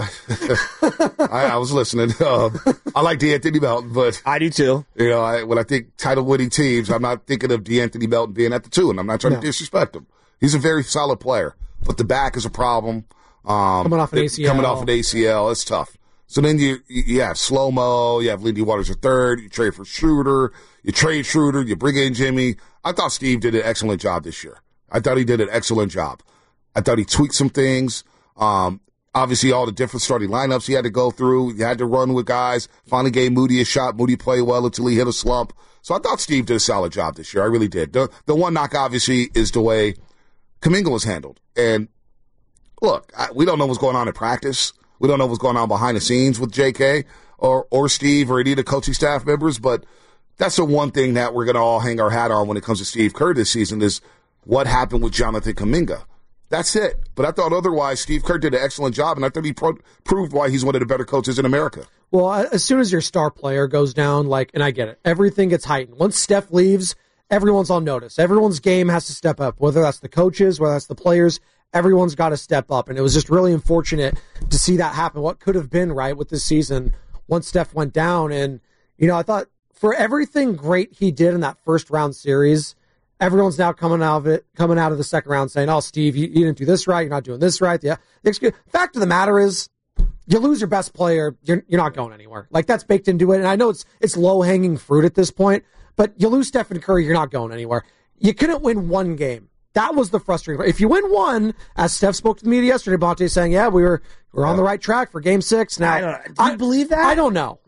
I was listening. I like DeAnthony Melton, but I do too. When I think title-winning teams, I'm not thinking of DeAnthony Melton being at the 2, and I'm not trying to disrespect him. He's a very solid player, but the back is a problem. Coming off an ACL. It's tough. So then you have slow-mo, you have Lindy Waters III, you trade for Schroeder, you bring in Jimmy. I thought Steve did an excellent job this year. I thought he did an excellent job. I thought he tweaked some things. Obviously, all the different starting lineups he had to go through. You had to run with guys. Finally gave Moody a shot. Moody played well until he hit a slump. So I thought Steve did a solid job this year. I really did. The one knock, obviously, is the way Kuminga was handled. And look, we don't know what's going on in practice. We don't know what's going on behind the scenes with JK or Steve or any of the coaching staff members, but that's the one thing that we're going to all hang our hat on when it comes to Steve Kerr this season is what happened with Jonathan Kuminga. That's it. But I thought otherwise Steve Kerr did an excellent job, and I thought he proved why he's one of the better coaches in America. Well, as soon as your star player goes down, and I get it, everything gets heightened. Once Steph leaves, everyone's on notice. Everyone's game has to step up, whether that's the coaches, whether that's the players. Everyone's got to step up, and it was just really unfortunate to see that happen. What could have been right with this season once Steph went down, and I thought for everything great he did in that first round series, everyone's now coming out of the second round saying, "Oh, Steve, you didn't do this right. You're not doing this right." The fact of the matter is, you lose your best player, you're not going anywhere. That's baked into it, and I know it's low hanging fruit at this point, but you lose Stephen Curry, you're not going anywhere. You couldn't win one game. That was the frustrating part. If you win one, as Steph spoke to the media yesterday, Bonte saying, "Yeah, we're on the right track for Game 6." Now, do you believe that? I don't know.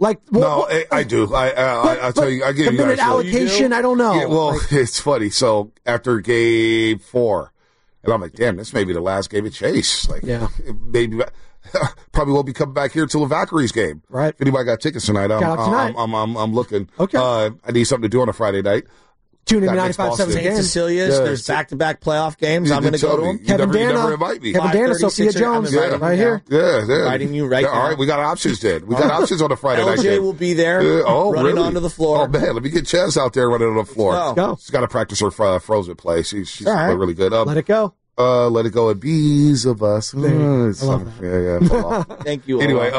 I do. I'll tell you. I give the you minute guys allocation. I don't know. Yeah, it's funny. So after Game 4, and I'm like, "Damn, this may be the last game of Chase." Maybe probably won't be coming back here till the Valkyries game. Right. If anybody got tickets tonight, I'm looking. Okay. I need something to do on a Friday night. Tune in 95.7 St. Cecilia's. There's back-to-back playoff games. I'm going to go to them. Kevin Dana, Sophia Jones, right here. Yeah. Inviting you right now. All right, we got options, then. We got options on a Friday night game. LJ will be there running onto the floor. Oh, man, let me get Chaz out there running on the floor. Let's go. She's got to practice her frozen play. She's really good. Let it go. Let it go. And bees of us. I love that. Yeah. Thank you. Anyway,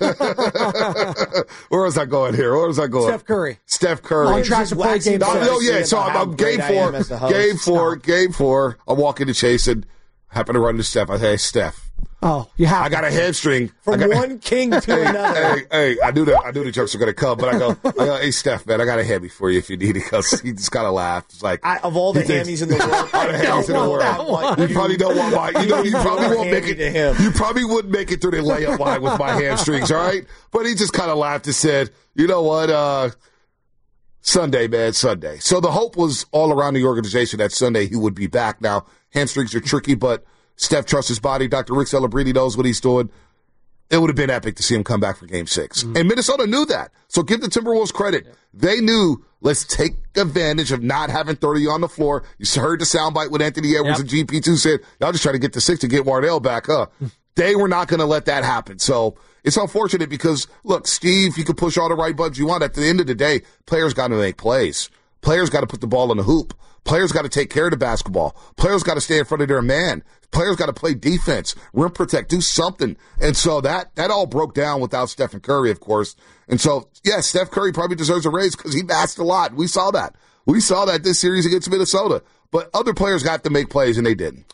where was I going here? Steph Curry. On track to play Game 6. Oh, yeah. So I'm Game 4. Game 4. I'm walking to Chase and happen to run to Steph. I say, "Hey, Steph, Oh, you have. I got a hamstring. From one king to another. Hey, I knew the jokes were going to come, but I go, hey, Steph, man, I got a hammy for you if you need it, because he just kind of laughed. It's like, of all the hammies in the world, all the hammies in the world, you probably don't want mine. You probably won't make it. You probably wouldn't make it through the layup line with my hamstrings, all right? But he just kind of laughed and said, you know what, Sunday, man, Sunday. So the hope was all around the organization that Sunday he would be back. Now, hamstrings are tricky, but Steph trusts his body. Dr. Rick Celebrini knows what he's doing. It would have been epic to see him come back for Game 6. Mm-hmm. And Minnesota knew that. So give the Timberwolves credit. Yeah. They knew, let's take advantage of not having 30 on the floor. You heard the soundbite with Anthony Edwards and GP2 said, y'all just try to get to 6 to get Wardell back up. They were not going to let that happen. So it's unfortunate because, look, Steve, you can push all the right buttons you want. At the end of the day, players got to make plays. Players got to put the ball in the hoop. Players got to take care of the basketball. Players got to stay in front of their man. Players got to play defense, rim protect, do something. And so that all broke down without Stephen Curry, of course. And so, yes, Steph Curry probably deserves a raise because he masked a lot. We saw that. We saw that this series against Minnesota. But other players got to make plays, and they didn't.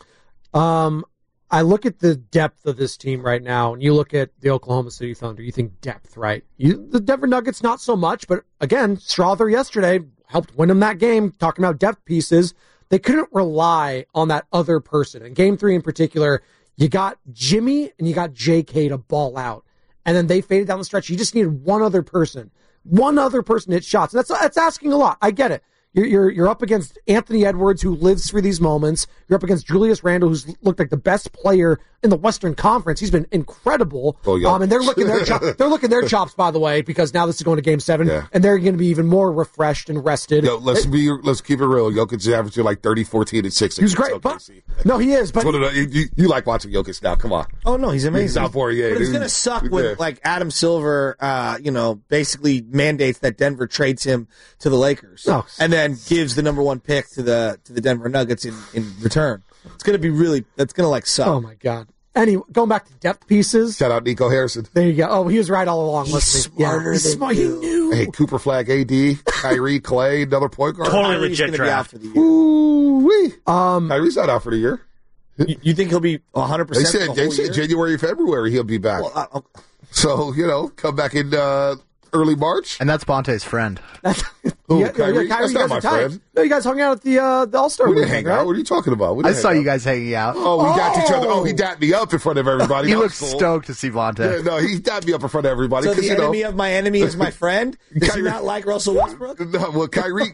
I look at the depth of this team right now, and you look at the Oklahoma City Thunder, you think depth, right? The Denver Nuggets, not so much, but again, Strawther yesterday helped win them that game, talking about depth pieces. They couldn't rely on that other person. In Game 3 in particular, you got Jimmy and you got JK to ball out, and then they faded down the stretch. You just needed one other person to hit shots. And that's asking a lot. I get it. You're up against Anthony Edwards, who lives for these moments. You're up against Julius Randle, who's looked like the best player in the Western Conference. He's been incredible. Oh, yeah. And they're looking their chops, by the way, because now this is going to Game 7, and they're going to be even more refreshed and rested. Yo, let's keep it real. Jokic is averaging like 30, 14, and 6. He was great. But, no, he is. But you like watching Jokic now? Come on. Oh no, he's amazing. He's not boring. Yeah, but it's going to suck when like Adam Silver, basically mandates that Denver trades him to the Lakers, and then gives the number 1 pick to the Denver Nuggets in return. It's going to be that's going to like suck. Oh my God. Anyway, going back to depth pieces. Shout out Nico Harrison. There you go. Oh, he was right all along. He's smarter than you. He knew. Hey, Cooper Flag, AD, Kyrie, Clay, another point guard. Totally legit draft. Ooh-wee. Kyrie's not out for the year. You think he'll be 100%? They said January, February he'll be back. Well, so, come back in early March. And that's Bonte's friend. Kyrie? That's not my friend. No, you guys hung out at the All-Star weekend, hang out. What are you talking about? I saw you guys hanging out. Oh, we got each other. Oh, he dapped me up in front of everybody. He looked stoked to see Bonte. Yeah, no, he dapped me up in front of everybody. So the enemy of my enemy is my friend? Does he not like Russell Westbrook? No, well, Kyrie,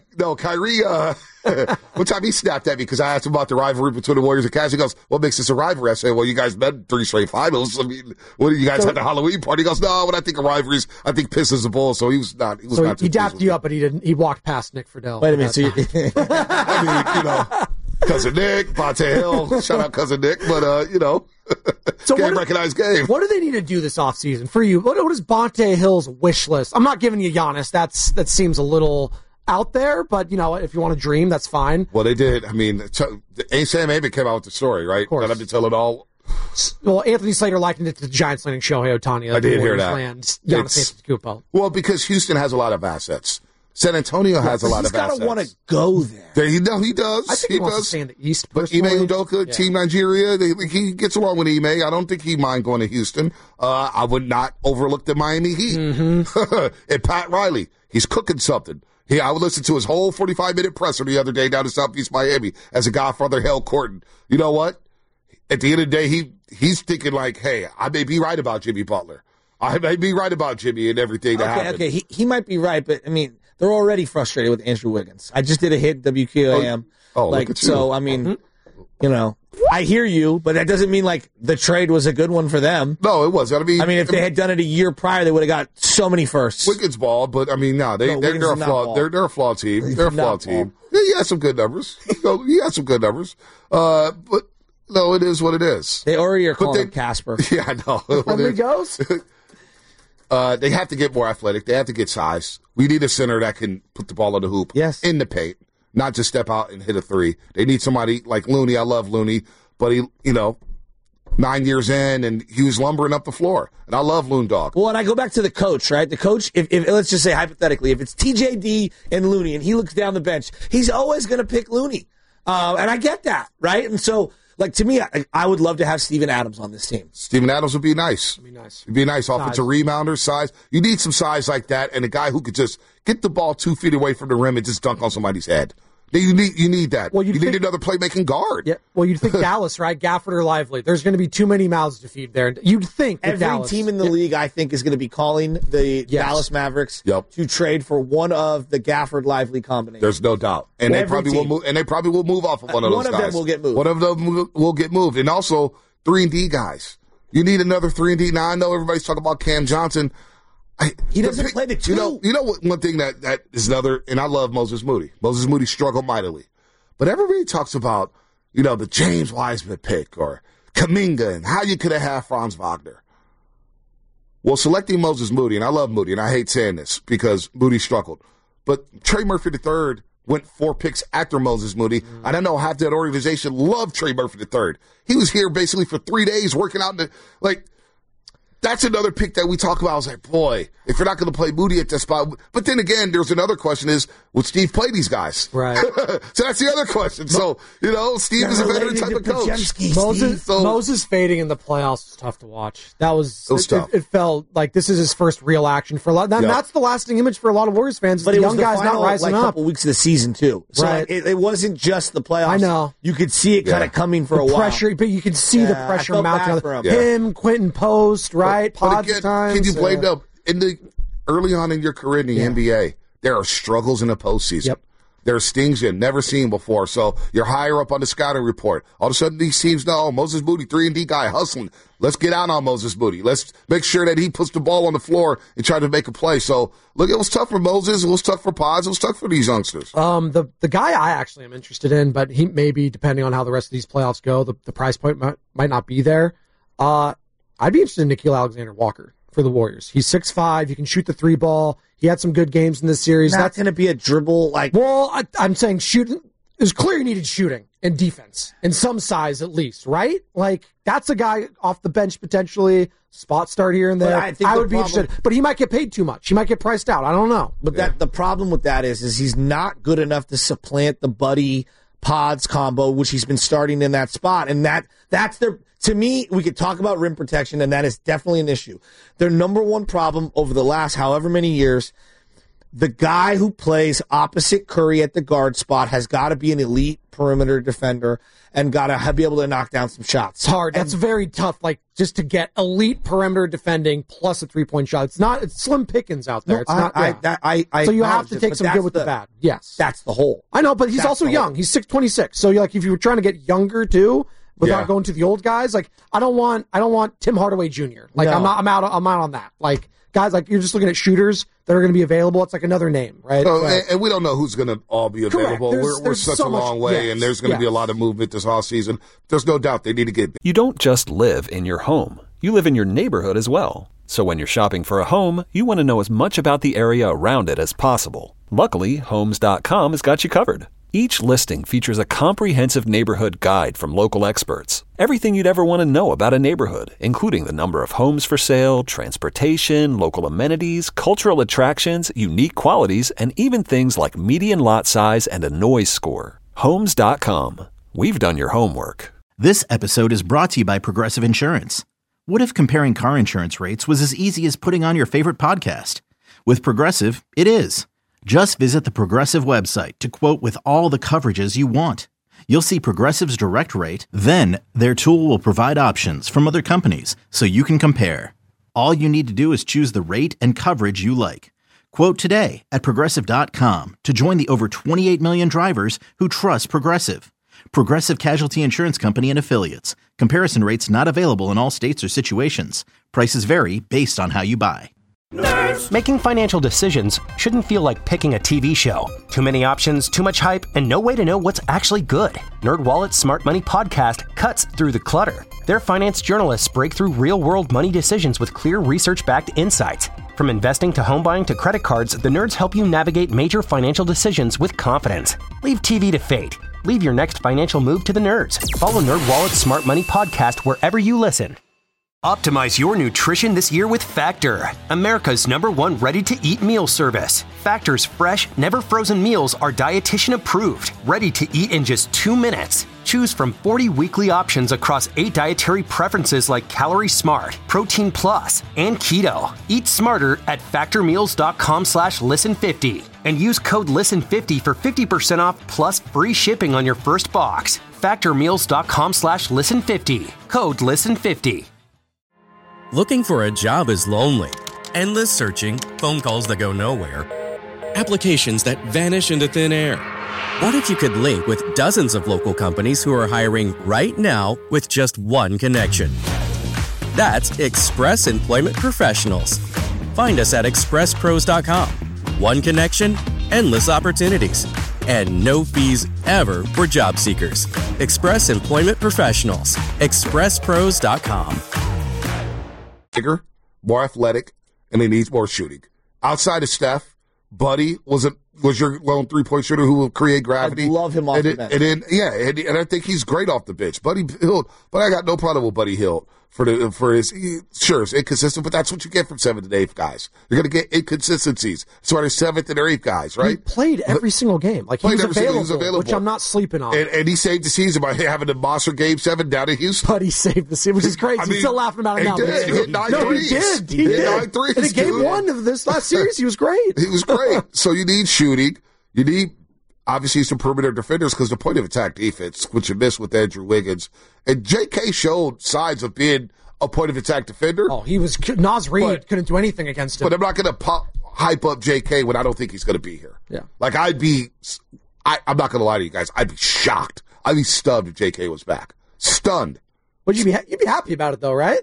one time he snapped at me because I asked him about the rivalry between the Warriors and Cavs. He goes, what makes this a rivalry? I said, well, you guys met 3 straight finals. I mean, what do you guys had the Halloween party? He goes, no, when I think of rivalries, I think Pistons and Bulls. So he dapped you up, but he walked past Nick Friedel. Wait a minute. So I mean, Cousin Nick, Bonte Hill, shout out Cousin Nick, but, so game recognized game. What do they need to do this offseason for you? What is Bonte Hill's wish list? I'm not giving you Giannis. That seems a little out there, but, if you want to dream, that's fine. Well, they did. I mean, Sam Amick came out with the story, right? Of course. That to tell it all. Well, Anthony Slater likened it to the Giants landing Shohei Ohtani. I did hear that. Giannis Antetokounmpo. Well, because Houston has a lot of assets. San Antonio has a lot of assets. He's got to want to go there. He does. I think he wants to stay in the East. But Ime Udoka, Team Nigeria, he gets along with Ime. I don't think he'd mind going to Houston. I would not overlook the Miami Heat. Mm-hmm. And Pat Riley, he's cooking something. I would listen to his whole 45-minute presser the other day down in Southeast Miami as a Godfather Hell Corton. You know what? At the end of the day, he's thinking like, hey, I may be right about Jimmy Butler. I may be right about Jimmy and everything that happened. Okay, he might be right, but, I mean, they're already frustrated with Andrew Wiggins. I just did a hit WQAM. Look at you. So, I mean, I hear you, but that doesn't mean, like, the trade was a good one for them. No, it wasn't. I mean, if they had done it a year prior, they would have got so many firsts. Wiggins balled, but, I mean, they're a flawed. They're a flawed team. They're a flawed team. Yeah, he has some good numbers. He has some good numbers. But, no, it is what it is. They already are calling him Casper. Yeah, I know. There he goes. They have to get more athletic. They have to get size. We need a center that can put the ball in the hoop. Yes. In the paint. Not just step out and hit a 3. They need somebody like Looney. I love Looney. But he, 9 years in, and he was lumbering up the floor. And I love Loon Dog. Well, and I go back to the coach, right? The coach, if let's just say hypothetically, if it's TJD and Looney and he looks down the bench, he's always going to pick Looney. And I get that, right? And so Like, to me, I would love to have Steven Adams on this team. Steven Adams would be nice. It'd be a nice offensive rebounder, size. You need some size like that, and a guy who could just get the ball 2 feet away from the rim and just dunk on somebody's head. You need that. Well, you need another playmaking guard. Yeah. Well, you'd think Dallas, right? Gafford or Lively. There's going to be too many mouths to feed there. You'd think every Dallas, team in the league, I think, is going to be calling the Dallas Mavericks to trade for one of the Gafford-Lively combinations. There's no doubt, and they probably will move. And they probably will move off of one of those guys. One of them will get moved. One of them will get moved, and also 3-and-D guys. You need another 3-and-D. Now I know everybody's talking about Cam Johnson. He doesn't play the two. You know what? One thing that is another, and I love Moses Moody. Moses Moody struggled mightily. But everybody talks about, the James Wiseman pick or Kuminga and how you could have had Franz Wagner. Well, selecting Moses Moody, and I love Moody, and I hate saying this because Moody struggled. But Trey Murphy III went 4 picks after Moses Moody. I don't know, half that organization loved Trey Murphy III. He was here basically for 3 days working out that's another pick that we talk about. I was like, boy, if you're not going to play Moody at that spot. But then again, there's another question is, would Steve play these guys? Right. So that's the other question. So, Steve is a veteran type of coach. Moses fading in the playoffs was tough to watch. That was tough. It felt like this is his first real action for a lot. That's the lasting image for a lot of Warriors fans. But the young guy's not rising up. A couple weeks of the season, too. So right. It wasn't just the playoffs. I know. You could see it kind of coming for a while. Pressure, but you could see the pressure mounting on him, Quentin Post, right? But again, can you blame them? Early on in your career in the NBA, there are struggles in the postseason. Yep. There are stings you've never seen before. So you're higher up on the scouting report. All of a sudden, these teams know, Moses Moody, 3-and-D guy, hustling. Let's get out on Moses Moody. Let's make sure that he puts the ball on the floor and try to make a play. So, look, it was tough for Moses. It was tough for Pods. It was tough for these youngsters. The guy I actually am interested in, but he may be, depending on how the rest of these playoffs go, the price point might not be there. I'd be interested in Nickeil Alexander-Walker for the Warriors. He's 6'5". He can shoot the 3-ball. He had some good games in this series. That's going to be a dribble. Well, I'm saying shooting. It was clear he needed shooting and defense in some size at least, right? That's a guy off the bench potentially, spot start here and there. I would be interested, but he might get paid too much. He might get priced out. I don't know. But the problem with that is he's not good enough to supplant the Buddy Pods combo, which he's been starting in that spot, and that's their. To me, we could talk about rim protection, and that is definitely an issue. Their number one problem over the last however many years, the guy who plays opposite Curry at the guard spot has got to be an elite perimeter defender and got to be able to knock down some shots. It's hard. That's very tough, just to get elite perimeter defending plus a three-point shot. It's slim pickings out there. So you have to take some good with the bad. Yes. That's the hole. I know, but he's also young. He's 26. So if you were trying to get younger too, without going to the old guys, I don't want Tim Hardaway Jr. I'm out on that. Guys, you're just looking at shooters that are going to be available. It's another name, right? And we don't know who's going to all be available. We're such a long way, and there's going to be a lot of movement this offseason. There's no doubt they need to get. You don't just live in your home. You live in your neighborhood as well. So when you're shopping for a home, you want to know as much about the area around it as possible. Luckily, Homes.com has got you covered. Each listing features a comprehensive neighborhood guide from local experts. Everything you'd ever want to know about a neighborhood, including the number of homes for sale, transportation, local amenities, cultural attractions, unique qualities, and even things like median lot size and a noise score. Homes.com. We've done your homework. This episode is brought to you by Progressive Insurance. What if comparing car insurance rates was as easy as putting on your favorite podcast? With Progressive, it is. Just visit the Progressive website to quote with all the coverages you want. You'll see Progressive's direct rate, then their tool will provide options from other companies so you can compare. All you need to do is choose the rate and coverage you like. Quote today at Progressive.com to join the over 28 million drivers who trust Progressive. Progressive Casualty Insurance Company and Affiliates. Comparison rates not available in all states or situations. Prices vary based on how you buy. Nerds. Making financial decisions shouldn't feel like picking a TV show. Too many options, too much hype, and no way to know what's actually good. NerdWallet's Smart Money Podcast cuts through the clutter. Their finance journalists break through real-world money decisions with clear research-backed insights. From investing to home buying to credit cards, the nerds help you navigate major financial decisions with confidence. Leave TV to fate. Leave your next financial move to the nerds. Follow NerdWallet's Smart Money Podcast wherever you listen. Optimize your nutrition this year with Factor, America's #1 ready-to-eat meal service. Factor's fresh, never-frozen meals are dietitian approved, ready to eat in just 2 minutes. Choose from 40 weekly options across 8 dietary preferences like Calorie Smart, Protein Plus, and Keto. Eat smarter at factormeals.com/listen50 and use code LISTEN50 for 50% off plus free shipping on your first box. Factormeals.com/listen50. Code LISTEN50. Looking for a job is lonely. Endless searching, phone calls that go nowhere, applications that vanish into thin air. What if you could link with dozens of local companies who are hiring right now with just one connection? That's Express Employment Professionals. Find us at expresspros.com. One connection, endless opportunities, and no fees ever for job seekers. Express Employment Professionals. expresspros.com. Bigger, more athletic, and he needs more shooting. Outside of Steph, Buddy was your lone three-point shooter who will create gravity. I love him off the bench. And I think he's great off the bench. Buddy Hield, but I got no problem with Buddy Hield for his sure, it's inconsistent, but that's what you get from 7th and 8th guys. You're going to get inconsistencies. That's why they're 7th and 8th guys, right? He played every single game. Like he was available, which I'm not sleeping on. And he saved the season by having the monster Game 7 down in Houston. But he saved the season, which is crazy. He's still laughing about it now. He hit 9 threes. He did. 9 threes. And in game 1 of this last series, he was great. He was great. So you need shooting. You need, obviously, some perimeter defenders because the point of attack defense, which you miss with Andrew Wiggins. And J.K. showed signs of being a point of attack defender. Oh, he was. Naz Reid couldn't do anything against him. But I'm not going to hype up J.K. when I don't think he's going to be here. Yeah. Like, I'm not going to lie to you guys. I'd be shocked. I'd be stunned if J.K. was back. Stunned. But you'd be happy about it, though, right?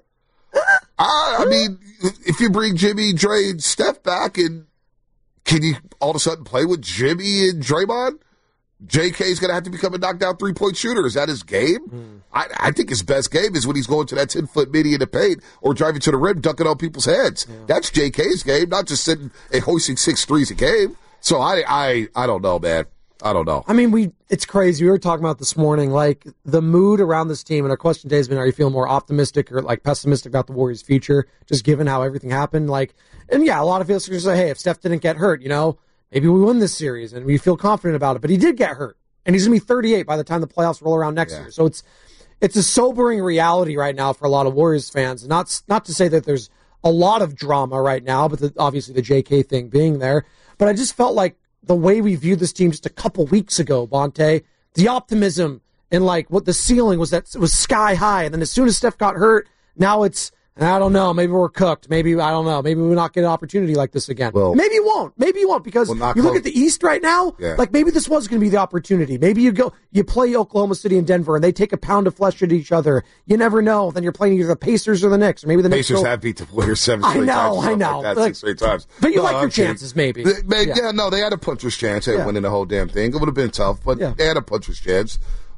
I mean, if you bring Jimmy, Dre, and Steph back, and can you all of a sudden play with Jimmy and Draymond? JK's going to have to become a knockdown three-point shooter. Is that his game? I think his best game is when he's going to that 10-foot midi in the paint or driving to the rim, dunking on people's heads. Yeah. That's JK's game, not just sitting and hoisting 6 threes a game. So I don't know, man. I don't know. I mean, it's crazy. We were talking about this morning, like the mood around this team, and our question today has been, are you feeling more optimistic or like pessimistic about the Warriors' future, just given how everything happened? Like, and yeah, a lot of us are say, hey, if Steph didn't get hurt, maybe we win this series and we feel confident about it. But he did get hurt, and he's going to be 38 by the time the playoffs roll around next year. So it's a sobering reality right now for a lot of Warriors fans. Not to say that there's a lot of drama right now, but obviously the JK thing being there. But I just felt like the way we viewed this team just a couple weeks ago, Bonte, the optimism and like what the ceiling was, that it was sky high. And then as soon as Steph got hurt, now it's, I don't know, maybe we're cooked. Maybe, I don't know, maybe we'll not get an opportunity like this again. Well, maybe you won't because you look at the East right now, like maybe this was going to be the opportunity. Maybe you play Oklahoma City and Denver and they take a pound of flesh at each other. You never know. Then you're playing either the Pacers or the Knicks, or maybe the Knicks. Pacers have beat the Warriors 7 straight times. I know. Like 6 straight times. But you like your chances, maybe. They had a puncher's chance at winning the whole damn thing. It would have been tough, but they had a puncher's chance.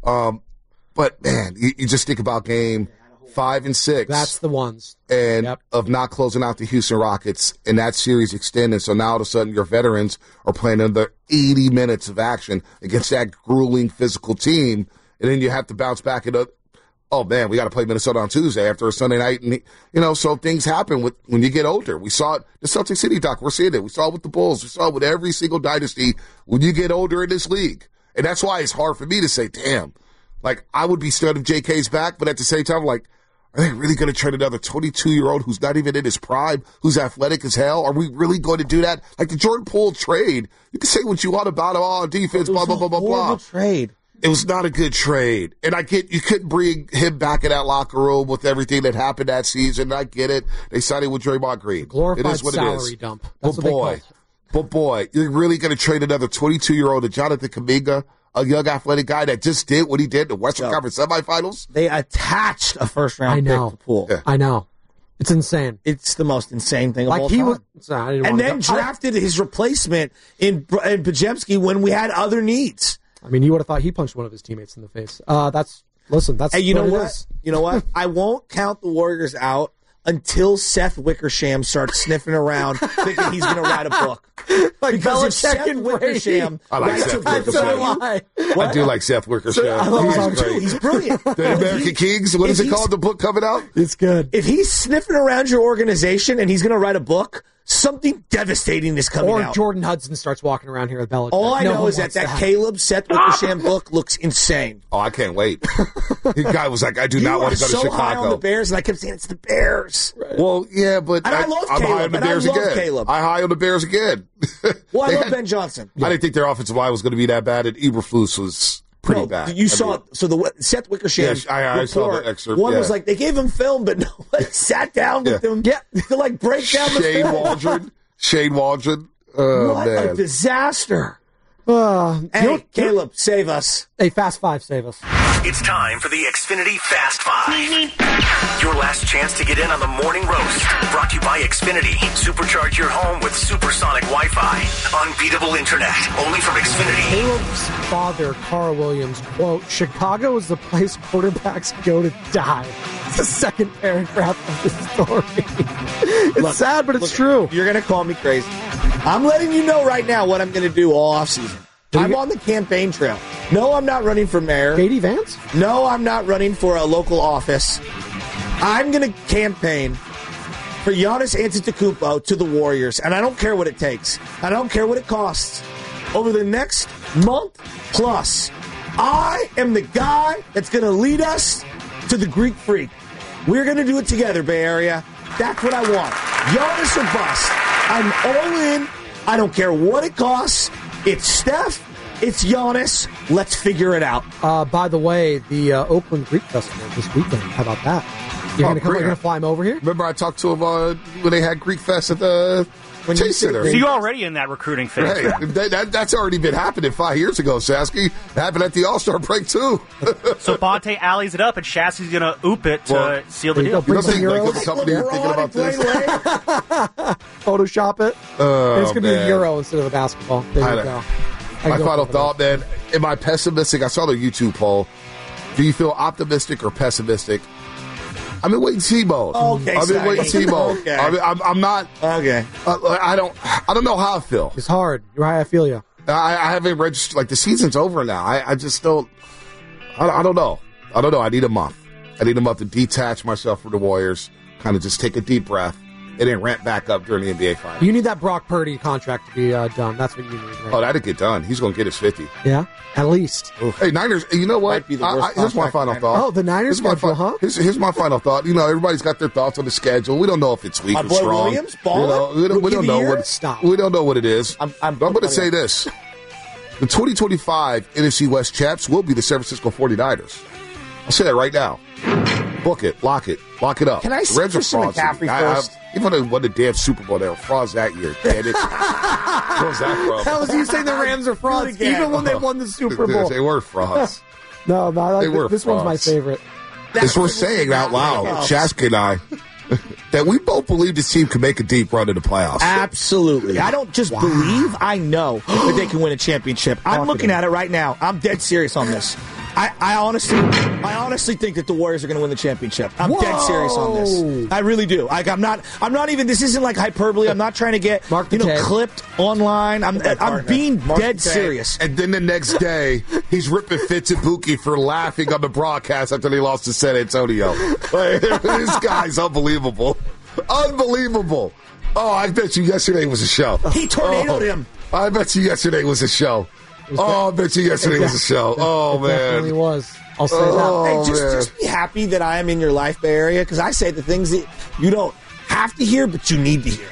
But man, you just think about game 5 and 6. That's the ones. And of not closing out the Houston Rockets and that series extended. So now all of a sudden your veterans are playing under 80 minutes of action against that grueling physical team. And then you have to bounce back and, oh man, we got to play Minnesota on Tuesday after a Sunday night. And, so things happen when you get older. We saw it, the Celtic City doc, we're seeing it. We saw it with the Bulls. We saw it with every single dynasty when you get older in this league. And that's why it's hard for me to say, damn, like I would be stunned if JK's back, but at the same time, like, are they really going to trade another 22-year-old who's not even in his prime, who's athletic as hell? Are we really going to do that? Like the Jordan Poole trade, you can say what you want about him on defense, blah, blah, blah, blah, blah. Trade. It was not a good trade. And I get you couldn't bring him back in that locker room with everything that happened that season. I get it. They signed him with Draymond Green. Glorified it is what salary it is. dump. That's But boy, you're really going to trade another 22-year-old to Jonathan Kuminga, a young athletic guy that just did what he did in the Western Conference semifinals. They attached a first-round pick to Poole. Yeah. I know. It's insane. It's the most insane thing of all time. And then drafted his replacement in Podziemski when we had other needs. I mean, you would have thought he punched one of his teammates in the face. That's hey, you know what? You know what? I won't count the Warriors out until Seth Wickersham starts sniffing around thinking he's going to write a book. Like because if Belichick Seth Wickersham I like Seth Wickersham. I do like Seth Wickersham. He's great. He's brilliant. The American Kings, what is it called, the book coming out? It's good. If he's sniffing around your organization and he's going to write a book, something devastating is coming out. Or Jordan Hudson starts walking around here with Belichick. All I know is that Caleb Seth Wickersham book looks insane. Oh, I can't wait. The guy was like, I do not want to go to Chicago. You are so high on the Bears, and I kept saying it's the Bears. Right. Well, yeah, but I love Caleb. High on the Bears again. Caleb. I high on the Bears again. Well, I love Ben Johnson. I didn't think their offensive line was going to be that bad, and Eberflus was pretty bad. You saw the Seth Wickersham. Yeah, I saw the excerpt. One was like they gave him film, but nobody sat down with him to like break down the film. Shane Waldron. Oh, what man. a disaster. Hey, Caleb, save us. Hey, Fast Five, save us. It's time for the Xfinity Fast Five. Your last chance to get in on the morning roast. Brought to you by Xfinity. Supercharge your home with supersonic Wi-Fi. Unbeatable internet. Only from Xfinity. Caleb's father, Carl Williams, quote, Chicago is the place quarterbacks go to die. It's the second paragraph of the story. It's sad, but it's true. You're going to call me crazy. I'm letting you know right now what I'm going to do all offseason. I'm on the campaign trail. No, I'm not running for mayor. Katie Vance? No, I'm not running for a local office. I'm going to campaign for Giannis Antetokounmpo to the Warriors, and I don't care what it takes. I don't care what it costs. Over the next month plus, I am the guy that's going to lead us to the Greek Freak. We're going to do it together, Bay Area. That's what I want. Giannis or bust. I'm all in. I don't care what it costs. It's Steph. It's Giannis. Let's figure it out. By the way, the Oakland Greek Festival this weekend. How about that? You're going to fly him over here? Remember I talked to him when they had Greek Fest at the Chase Center. So you're already in that recruiting phase. Right. That's already been happening 5 years ago, Sasky. It happened at the All-Star break, too. So Bonte alleys it up, and Shasky's going to oop it to seal the deal. You don't think the company is thinking about this? Photoshop it. It's going to be a Euro instead of a basketball. There you go. My final thought, man, am I pessimistic? I saw the YouTube poll. Do you feel optimistic or pessimistic? I'm in wait-and-see mode. Okay, I'm in wait-and-see mode. Okay. I'm not. Okay. I don't know how I feel. It's hard. You're how I feel you. I haven't registered. Like, the season's over now. I just don't. I don't know. I need a month. I need a month to detach myself from the Warriors, kind of just take a deep breath, and then ramp back up during the NBA Finals. You need that Brock Purdy contract to be done. That's what you need, right? Oh, that'll get done. He's going to get his 50. Yeah, at least. Oof. Hey, Niners, you know what? Here's my final thought. Oh, the Niners schedule, huh? Here's my final thought. You know, everybody's got their thoughts on the schedule. We don't know if it's weak or strong. Williams, balling? We don't know what. Stop. We don't know what it is. I'm going to say this: the 2025 NFC West champs will be the San Francisco 49ers. I'll say that right now. Book it, lock it up. Can I say Christian McCaffrey first? Even though they won the damn Super Bowl, they were frauds that year. Damn it. Where was that from? How was you saying the Rams are frauds even when they won the Super Bowl? They were frauds. No, this one's my favorite. As we're saying out loud, Shask and I, that we both believe this team can make a deep run in the playoffs. Absolutely. I don't just believe, I know that they can win a championship. I'm looking at it right now. I'm dead serious on this. I honestly think that the Warriors are going to win the championship. I'm dead serious on this. I really do. I'm not even. This isn't like hyperbole. I'm not trying to get clipped online. I'm being dead serious. And then the next day, he's ripping Fitz and Buki for laughing on the broadcast after they lost to San Antonio. This guy's unbelievable. Unbelievable. Oh, I bet you yesterday was a show. He tornadoed him. I bet you yesterday was a show. I bet you yesterday was a show. Oh, man. It definitely was. I'll say that. Hey, just be happy that I am in your life, Bay Area, because I say the things that you don't have to hear, but you need to hear.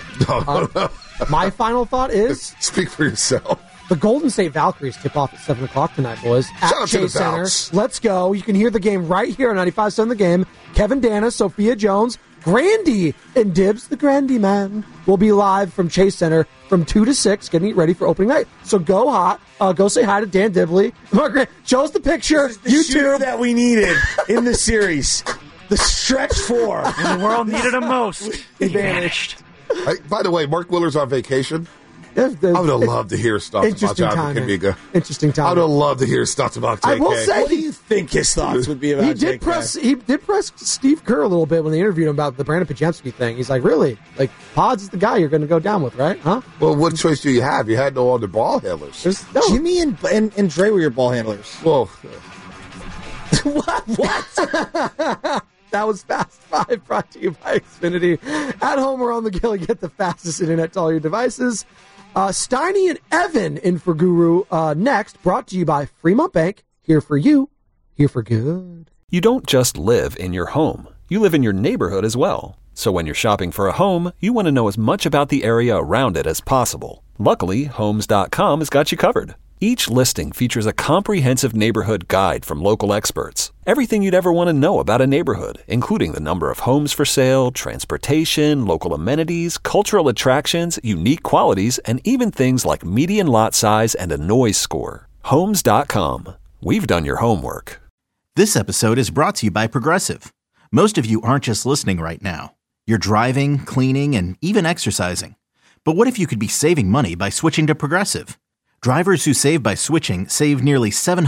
My final thought is... Speak for yourself. The Golden State Valkyries tip off at 7 o'clock tonight, boys. At Chase Center. Let's go. You can hear the game right here on 95.7 The Game. Kevin Dana, Sophia Jones, Grandy, and Dibbs, the Grandy man, will be live from Chase Center from 2 to 6, getting ready for opening night. So go hot. Go say hi to Dan Dibley. Show us the picture. This is the shooter that we needed in the series. The stretch four. When the world needed him most, he vanished. By the way, Mark Willard's on vacation. I would have loved to hear stuff about Jonathan Kuminga. Interesting time. I would have loved to hear stuff about JK. I will say, what do you think his thoughts would be about JK? He did press Steve Kerr a little bit when they interviewed him about the Brandon Podziemski thing. He's like, really? Like, Pods is the guy you're going to go down with, right? Huh? Well, what choice do you have? You had no other ball handlers. Jimmy and Dre were your ball handlers. Well, what? That was Fast 5, brought to you by Xfinity. At home or on the go, get the fastest internet to all your devices. Steiny and Evan in for Guru next, brought to you by Fremont Bank. Here for you, here for good. You don't just live in your home. You live in your neighborhood as well. So when you're shopping for a home, you want to know as much about the area around it as possible. Luckily, Homes.com has got you covered. Each listing features a comprehensive neighborhood guide from local experts. Everything you'd ever want to know about a neighborhood, including the number of homes for sale, transportation, local amenities, cultural attractions, unique qualities, and even things like median lot size and a noise score. Homes.com. We've done your homework. This episode is brought to you by Progressive. Most of you aren't just listening right now. You're driving, cleaning, and even exercising. But what if you could be saving money by switching to Progressive? Drivers who save by switching save nearly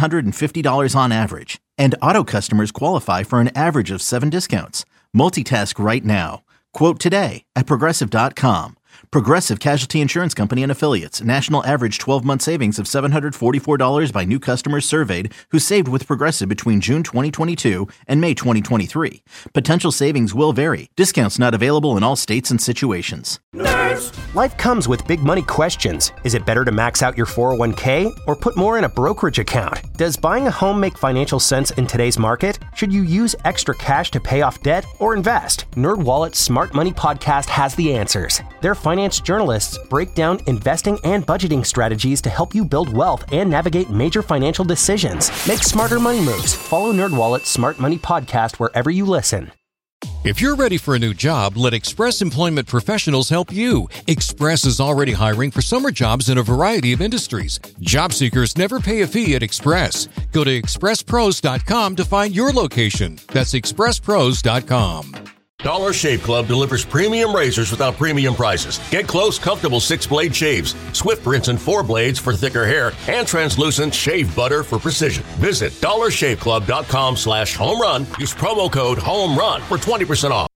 $750 on average. And auto customers qualify for an average of 7 discounts. Multitask right now. Quote today at Progressive.com. Progressive Casualty Insurance Company and Affiliates. National average 12-month savings of $744 by new customers surveyed who saved with Progressive between June 2022 and May 2023. Potential savings will vary. Discounts not available in all states and situations. Nerds! Life comes with big money questions. Is it better to max out your 401k or put more in a brokerage account? Does buying a home make financial sense in today's market? Should you use extra cash to pay off debt or invest? NerdWallet's Smart Money Podcast has the answers. Their finance journalists break down investing and budgeting strategies to help you build wealth and navigate major financial decisions. Make smarter money moves. Follow NerdWallet's Smart Money Podcast wherever you listen. If you're ready for a new job, let Express Employment Professionals help you. Express is already hiring for summer jobs in a variety of industries. Job seekers never pay a fee at Express. Go to expresspros.com to find your location. That's expresspros.com. Dollar Shave Club delivers premium razors without premium prices. Get close, comfortable 6-blade shaves, swift rinse and 4 blades for thicker hair, and translucent shave butter for precision. Visit dollarshaveclub.com/home run. Use promo code HOME RUN for 20% off.